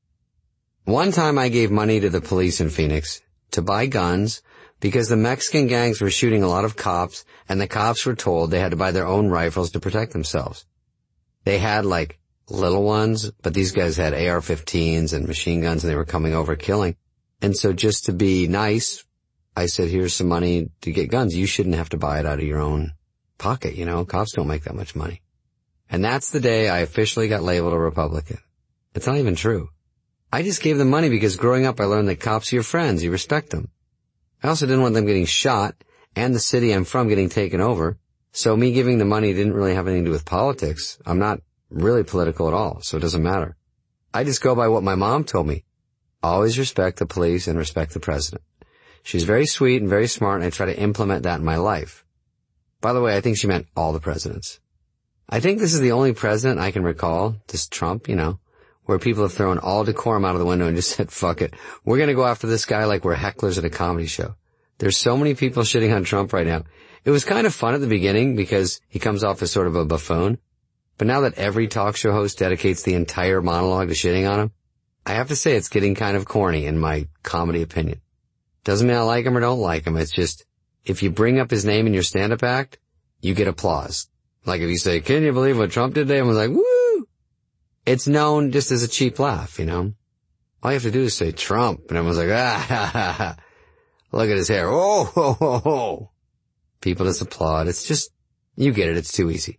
One time I gave money to the police in Phoenix to buy guns because the Mexican gangs were shooting a lot of cops, and the cops were told they had to buy their own rifles to protect themselves. They had, like, little ones, but these guys had AR-15s and machine guns, and they were coming over killing. And so just to be nice, I said, here's some money to get guns. You shouldn't have to buy it out of your own pocket, you know? Cops don't make that much money. And that's the day I officially got labeled a Republican. It's not even true. I just gave them money because growing up I learned that cops are your friends. You respect them. I also didn't want them getting shot and the city I'm from getting taken over. So me giving the money didn't really have anything to do with politics. I'm not really political at all, so it doesn't matter. I just go by what my mom told me. Always respect the police and respect the president. She's very sweet and very smart, and I try to implement that in my life. By the way, I think she meant all the presidents. I think this is the only president I can recall, this Trump, you know, where people have thrown all decorum out of the window and just said, fuck it. We're going to go after this guy like we're hecklers at a comedy show. There's so many people shitting on Trump right now. It was kind of fun at the beginning because he comes off as sort of a buffoon. But now that every talk show host dedicates the entire monologue to shitting on him, I have to say it's getting kind of corny in my comedy opinion. Doesn't mean I like him or don't like him. It's just, if you bring up his name in your stand-up act, you get applause. Like if you say, can you believe what Trump did today? Everyone's like, woo! It's known just as a cheap laugh, you know? All you have to do is say Trump, and everyone's like, ah, ha, ha, ha. Look at his hair. Oh, ho, ho, ho. People just applaud. It's just, you get it. It's too easy.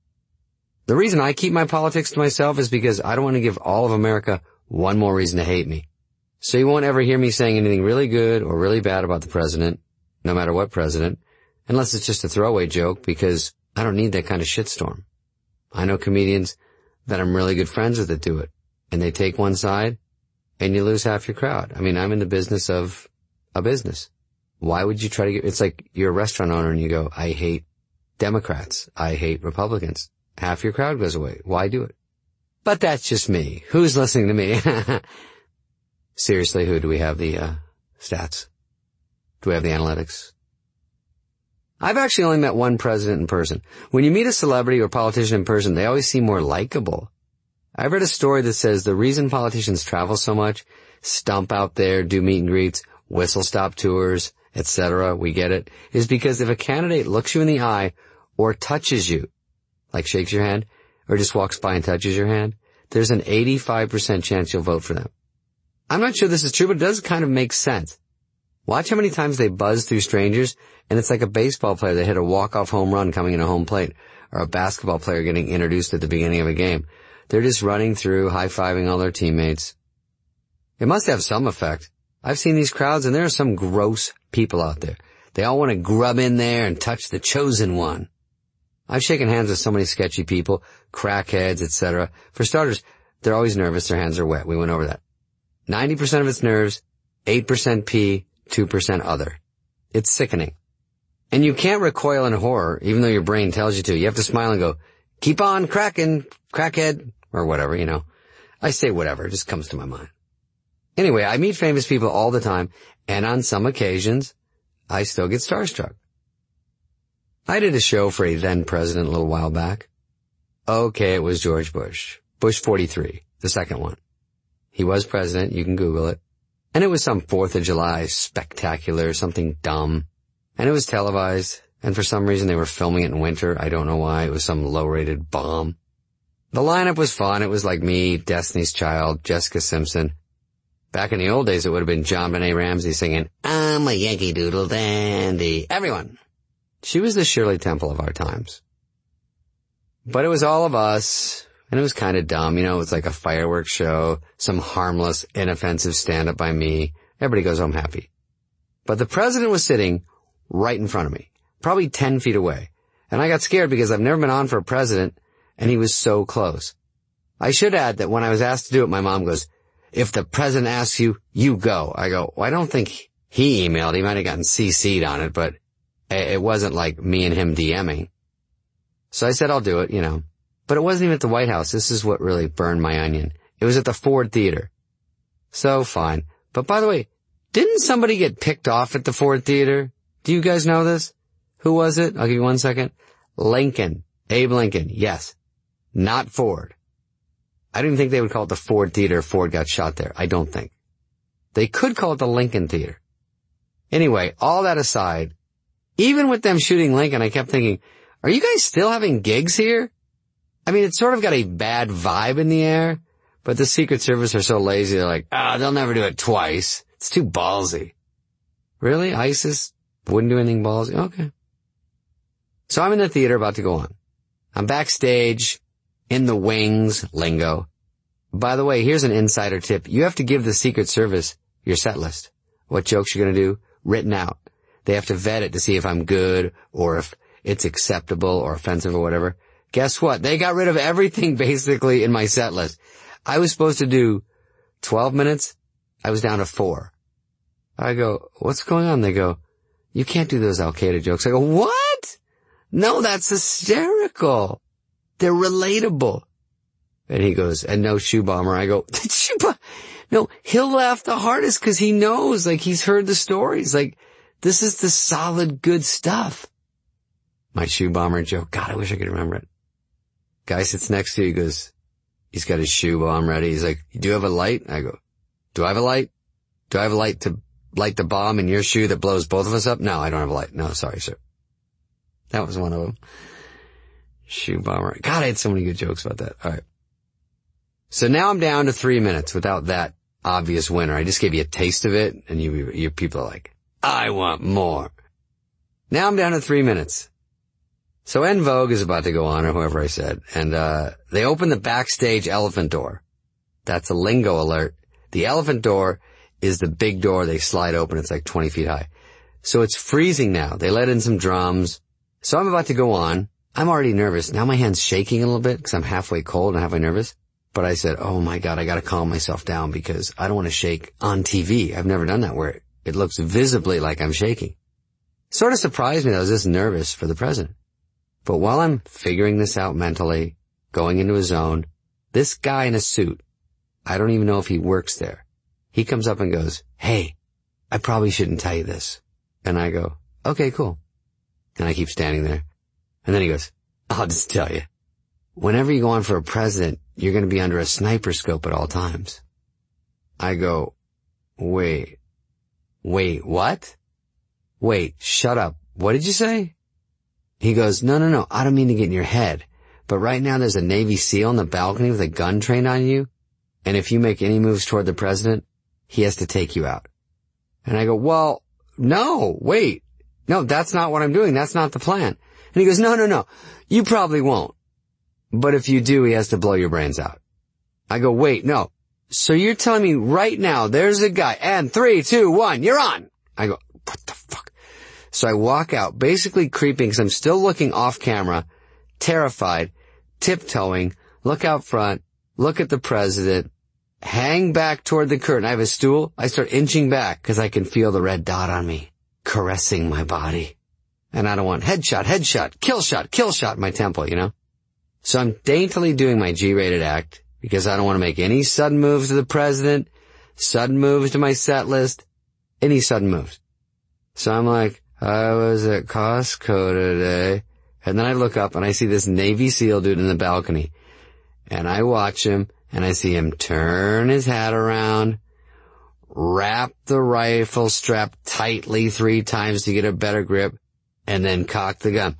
The reason I keep my politics to myself is because I don't want to give all of America one more reason to hate me. So you won't ever hear me saying anything really good or really bad about the president, no matter what president, unless it's just a throwaway joke, because I don't need that kind of shitstorm. I know comedians that I'm really good friends with that do it, and they take one side, and you lose half your crowd. I mean, I'm in the business of a business. Why would you try to it's like you're a restaurant owner and you go, I hate Democrats. I hate Republicans. Half your crowd goes away. Why do it? But that's just me. Who's listening to me? Seriously, who do we have the stats? Do we have the analytics? I've actually only met one president in person. When you meet a celebrity or politician in person, they always seem more likable. I've read a story that says the reason politicians travel so much, stump out there, do meet and greets, whistle-stop tours, etc., we get it, is because if a candidate looks you in the eye or touches you, like shakes your hand, or just walks by and touches your hand, there's an 85% chance you'll vote for them. I'm not sure this is true, but it does kind of make sense. Watch how many times they buzz through strangers, and it's like a baseball player that hit a walk-off home run coming in a home plate, or a basketball player getting introduced at the beginning of a game. They're just running through, high-fiving all their teammates. It must have some effect. I've seen these crowds, and there are some gross people out there. They all want to grub in there and touch the chosen one. I've shaken hands with so many sketchy people, crackheads, etc. For starters, they're always nervous, their hands are wet. We went over that. 90% of it's nerves, 8% pee, 2% other. It's sickening. And you can't recoil in horror, even though your brain tells you to. You have to smile and go, keep on cracking, crackhead, or whatever, you know. I say whatever, it just comes to my mind. Anyway, I meet famous people all the time, and on some occasions, I still get starstruck. I did a show for a then president a little while back. Okay, it was George Bush. Bush 43, the second one. He was president, you can Google it. And it was some 4th of July spectacular, something dumb. And it was televised. And for some reason they were filming it in winter. I don't know why. It was some low-rated bomb. The lineup was fun. It was like me, Destiny's Child, Jessica Simpson. Back in the old days, it would have been John Benet Ramsey singing, I'm a Yankee Doodle Dandy. Everyone. She was the Shirley Temple of our times. But it was all of us, and it was kind of dumb. You know, it was like a fireworks show, some harmless, inoffensive stand-up by me. Everybody goes home happy. But the president was sitting right in front of me, probably 10 feet away. And I got scared because I've never been on for a president, and he was so close. I should add that when I was asked to do it, my mom goes, if the president asks you, you go. I go, well, I don't think he emailed. He might have gotten CC'd on it, but it wasn't like me and him DMing. So I said, I'll do it, you know. But it wasn't even at the White House. This is what really burned my onion. It was at the Ford Theater. So fine. But by the way, didn't somebody get picked off at the Ford Theater? Do you guys know this? Who was it? I'll give you 1 second. Lincoln. Abe Lincoln. Yes. Not Ford. I don't even think they would call it the Ford Theater if Ford got shot there. I don't think. They could call it the Lincoln Theater. Anyway, all that aside, even with them shooting Lincoln, I kept thinking, are you guys still having gigs here? I mean, it's sort of got a bad vibe in the air, but the Secret Service are so lazy, they're like, they'll never do it twice. It's too ballsy. Really? ISIS wouldn't do anything ballsy? Okay. So I'm in the theater about to go on. I'm backstage, in the wings, lingo. By the way, here's an insider tip. You have to give the Secret Service your set list. What jokes you're going to do? Written out. They have to vet it to see if I'm good or if it's acceptable or offensive or whatever. Guess what? They got rid of everything basically in my set list. I was supposed to do 12 minutes. I was down to 4. I go, what's going on? They go, you can't do those Al-Qaeda jokes. I go, what? No, that's hysterical. They're relatable. And he goes, and no shoe bomber. I go, no, he'll laugh the hardest because he knows, like, he's heard the stories. Like, this is the solid, good stuff. My shoe bomber joke. God, I wish I could remember it. Guy sits next to you. He goes, he's got his shoe bomb ready. He's like, do you have a light? I go, do I have a light? Do I have a light to light the bomb in your shoe that blows both of us up? No, I don't have a light. No, sorry, sir. That was one of them. Shoe bomber. God, I had so many good jokes about that. All right. So now I'm down to 3 minutes without that obvious winner. I just gave you a taste of it, and you people are like, I want more. Now I'm down to 3 minutes. So En Vogue is about to go on, or whoever I said, and they open the backstage elephant door. That's a lingo alert. The elephant door is the big door they slide open. It's like 20 feet high. So it's freezing now. They let in some drums. So I'm about to go on. I'm already nervous. Now my hand's shaking a little bit because I'm halfway cold and halfway nervous. But I said, oh my God, I gotta calm myself down because I don't want to shake on TV. I've never done that where it looks visibly like I'm shaking. Sort of surprised me that I was this nervous for the president. But while I'm figuring this out mentally, going into a zone, this guy in a suit, I don't even know if he works there. He comes up and goes, hey, I probably shouldn't tell you this. And I go, okay, cool. And I keep standing there. And then he goes, I'll just tell you. Whenever you go on for a president, you're going to be under a sniper scope at all times. I go, wait, what? Wait, shut up. What did you say? He goes, no, I don't mean to get in your head. But right now there's a Navy SEAL on the balcony with a gun trained on you. And if you make any moves toward the president, he has to take you out. And I go, well, no, wait. No, that's not what I'm doing. That's not the plan. And he goes, no. You probably won't. But if you do, he has to blow your brains out. I go, wait, no. So you're telling me right now there's a guy, and 3, 2, 1, you're on. I go, what the fuck? So I walk out, basically creeping because I'm still looking off camera, terrified, tiptoeing, look out front, look at the president, hang back toward the curtain. I have a stool. I start inching back because I can feel the red dot on me, caressing my body. And I don't want headshot, kill shot, my temple, you know? So I'm daintily doing my G-rated act because I don't want to make any sudden moves to the president, sudden moves to my set list, any sudden moves. So I'm like, I was at Costco today. And then I look up and I see this Navy SEAL dude in the balcony. And I watch him and I see him turn his hat around, wrap the rifle strap tightly 3 times to get a better grip, and then cock the gun.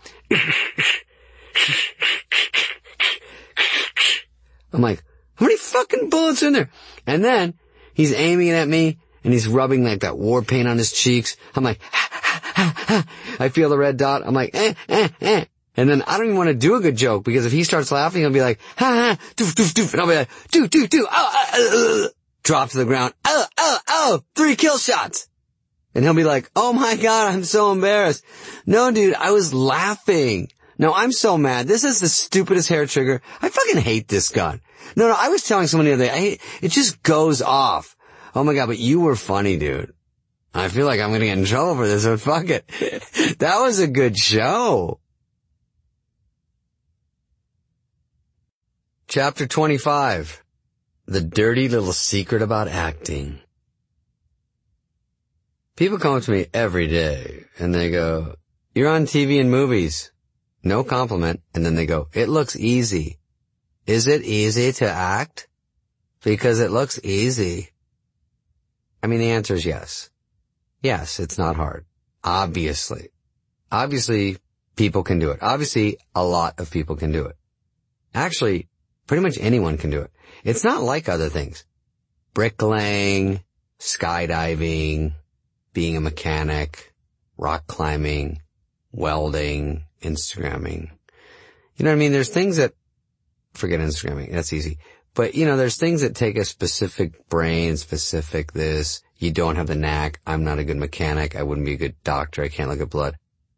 I'm like, how many fucking bullets in there? And then he's aiming it at me, and he's rubbing like that war paint on his cheeks. I'm like, I feel the red dot. I'm like, And then I don't even want to do a good joke, because if he starts laughing, I'll be like, ha ha, doof, doof, doof. And I'll be like, doo, drop to the ground, 3 kill shots. And he'll be like, oh my God, I'm so embarrassed. No, dude, I was laughing. No, I'm so mad. This is the stupidest hair trigger. I fucking hate this gun. No, I was telling someone the other day, it just goes off. Oh my God, but you were funny, dude. I feel like I'm going to get in trouble for this, but fuck it. That was a good show. Chapter 25. The dirty little secret about acting. People come up to me every day, and they go, you're on TV and movies. No compliment. And then they go, it looks easy. Is it easy to act? Because it looks easy. I mean, the answer is yes. Yes, it's not hard. Obviously. Obviously, people can do it. Obviously, a lot of people can do it. Actually, pretty much anyone can do it. It's not like other things. Bricklaying, skydiving, being a mechanic, rock climbing, welding, Instagramming. You know what I mean? There's things that, forget Instagramming, that's easy. But, there's things that take a specific brain, specific this. You don't have the knack. I'm not a good mechanic. I wouldn't be a good doctor. I can't look at blood.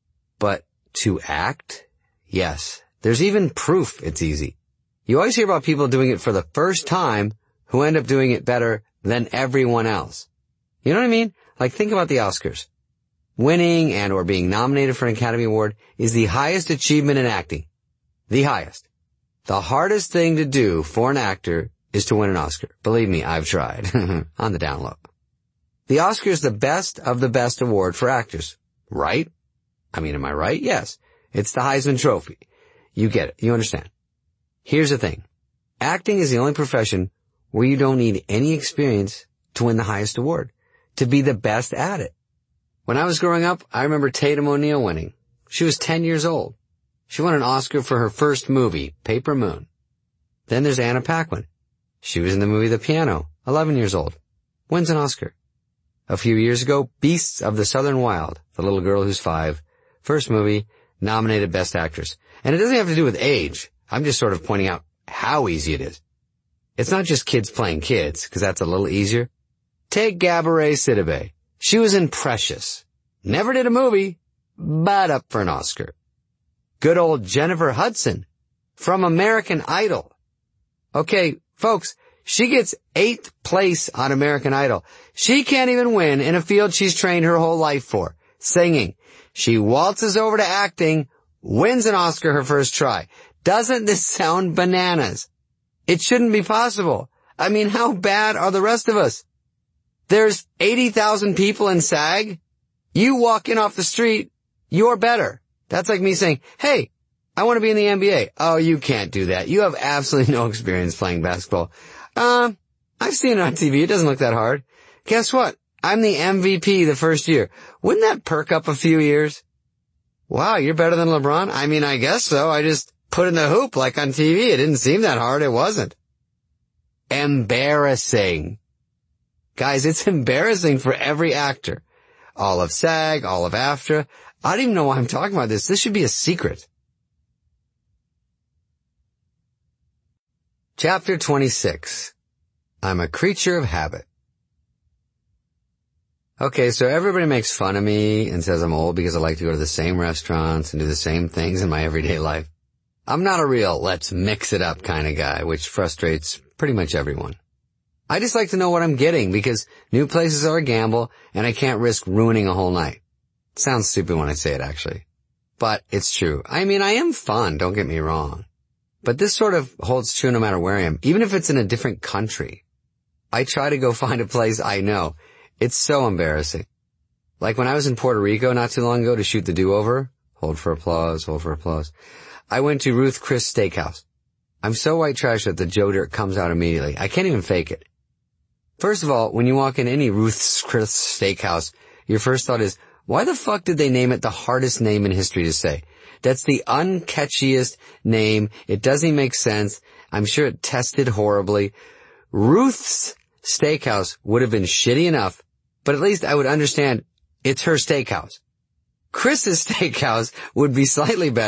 But to act? Yes. There's even proof it's easy. You always hear about people doing it for the first time who end up doing it better than everyone else. You know what I mean? Like, think about the Oscars. Winning and or being nominated for an Academy Award is the highest achievement in acting. The highest. The hardest thing to do for an actor is to win an Oscar. Believe me, I've tried. On the down low. The Oscar is the best of the best award for actors. Right? I mean, am I right? Yes. It's the Heisman Trophy. You get it. You understand. Here's the thing. Acting is the only profession where you don't need any experience to win the highest award, to be the best at it. When I was growing up, I remember Tatum O'Neal winning. She was 10 years old. She won an Oscar for her first movie, Paper Moon. Then there's Anna Paquin. She was in the movie The Piano, 11 years old. Wins an Oscar. A few years ago, Beasts of the Southern Wild, the little girl who's 5, first movie, nominated Best Actress. And it doesn't have to do with age. I'm just sort of pointing out how easy it is. It's not just kids playing kids, because that's a little easier. Take Gabourey Sidibe. She was in Precious. Never did a movie, but up for an Oscar. Good old Jennifer Hudson from American Idol. Okay, folks, she gets 8th place on American Idol. She can't even win in a field she's trained her whole life for, singing. She waltzes over to acting, wins an Oscar her first try. Doesn't this sound bananas? It shouldn't be possible. I mean, how bad are the rest of us? There's 80,000 people in SAG. You walk in off the street, you're better. That's like me saying, hey, I want to be in the NBA. Oh, you can't do that. You have absolutely no experience playing basketball. I've seen it on TV. It doesn't look that hard. Guess what? I'm the MVP the first year. Wouldn't that perk up a few years? Wow, you're better than LeBron? I mean, I guess so. I just put in the hoop like on TV. It didn't seem that hard. It wasn't. Embarrassing. Guys, it's embarrassing for every actor. All of SAG, all of AFTRA. I don't even know why I'm talking about this. This should be a secret. Chapter 26. I'm a creature of habit. Okay, so everybody makes fun of me and says I'm old because I like to go to the same restaurants and do the same things in my everyday life. I'm not a real let's mix it up kind of guy, which frustrates pretty much everyone. I just like to know what I'm getting because new places are a gamble and I can't risk ruining a whole night. It sounds stupid when I say it, actually. But it's true. I mean, I am fun, don't get me wrong. But this sort of holds true no matter where I am, even if it's in a different country. I try to go find a place I know. It's so embarrassing. Like when I was in Puerto Rico not too long ago to shoot The Do-Over, hold for applause, I went to Ruth Chris Steakhouse. I'm so white trash that the Joe Dirt comes out immediately. I can't even fake it. First of all, when you walk in any Ruth's Chris Steakhouse, your first thought is, Why the fuck did they name it the hardest name in history to say? That's the uncatchiest name. It doesn't make sense. I'm sure it tested horribly. Ruth's Steakhouse would have been shitty enough, but at least I would understand it's her steakhouse. Chris's Steakhouse would be slightly better.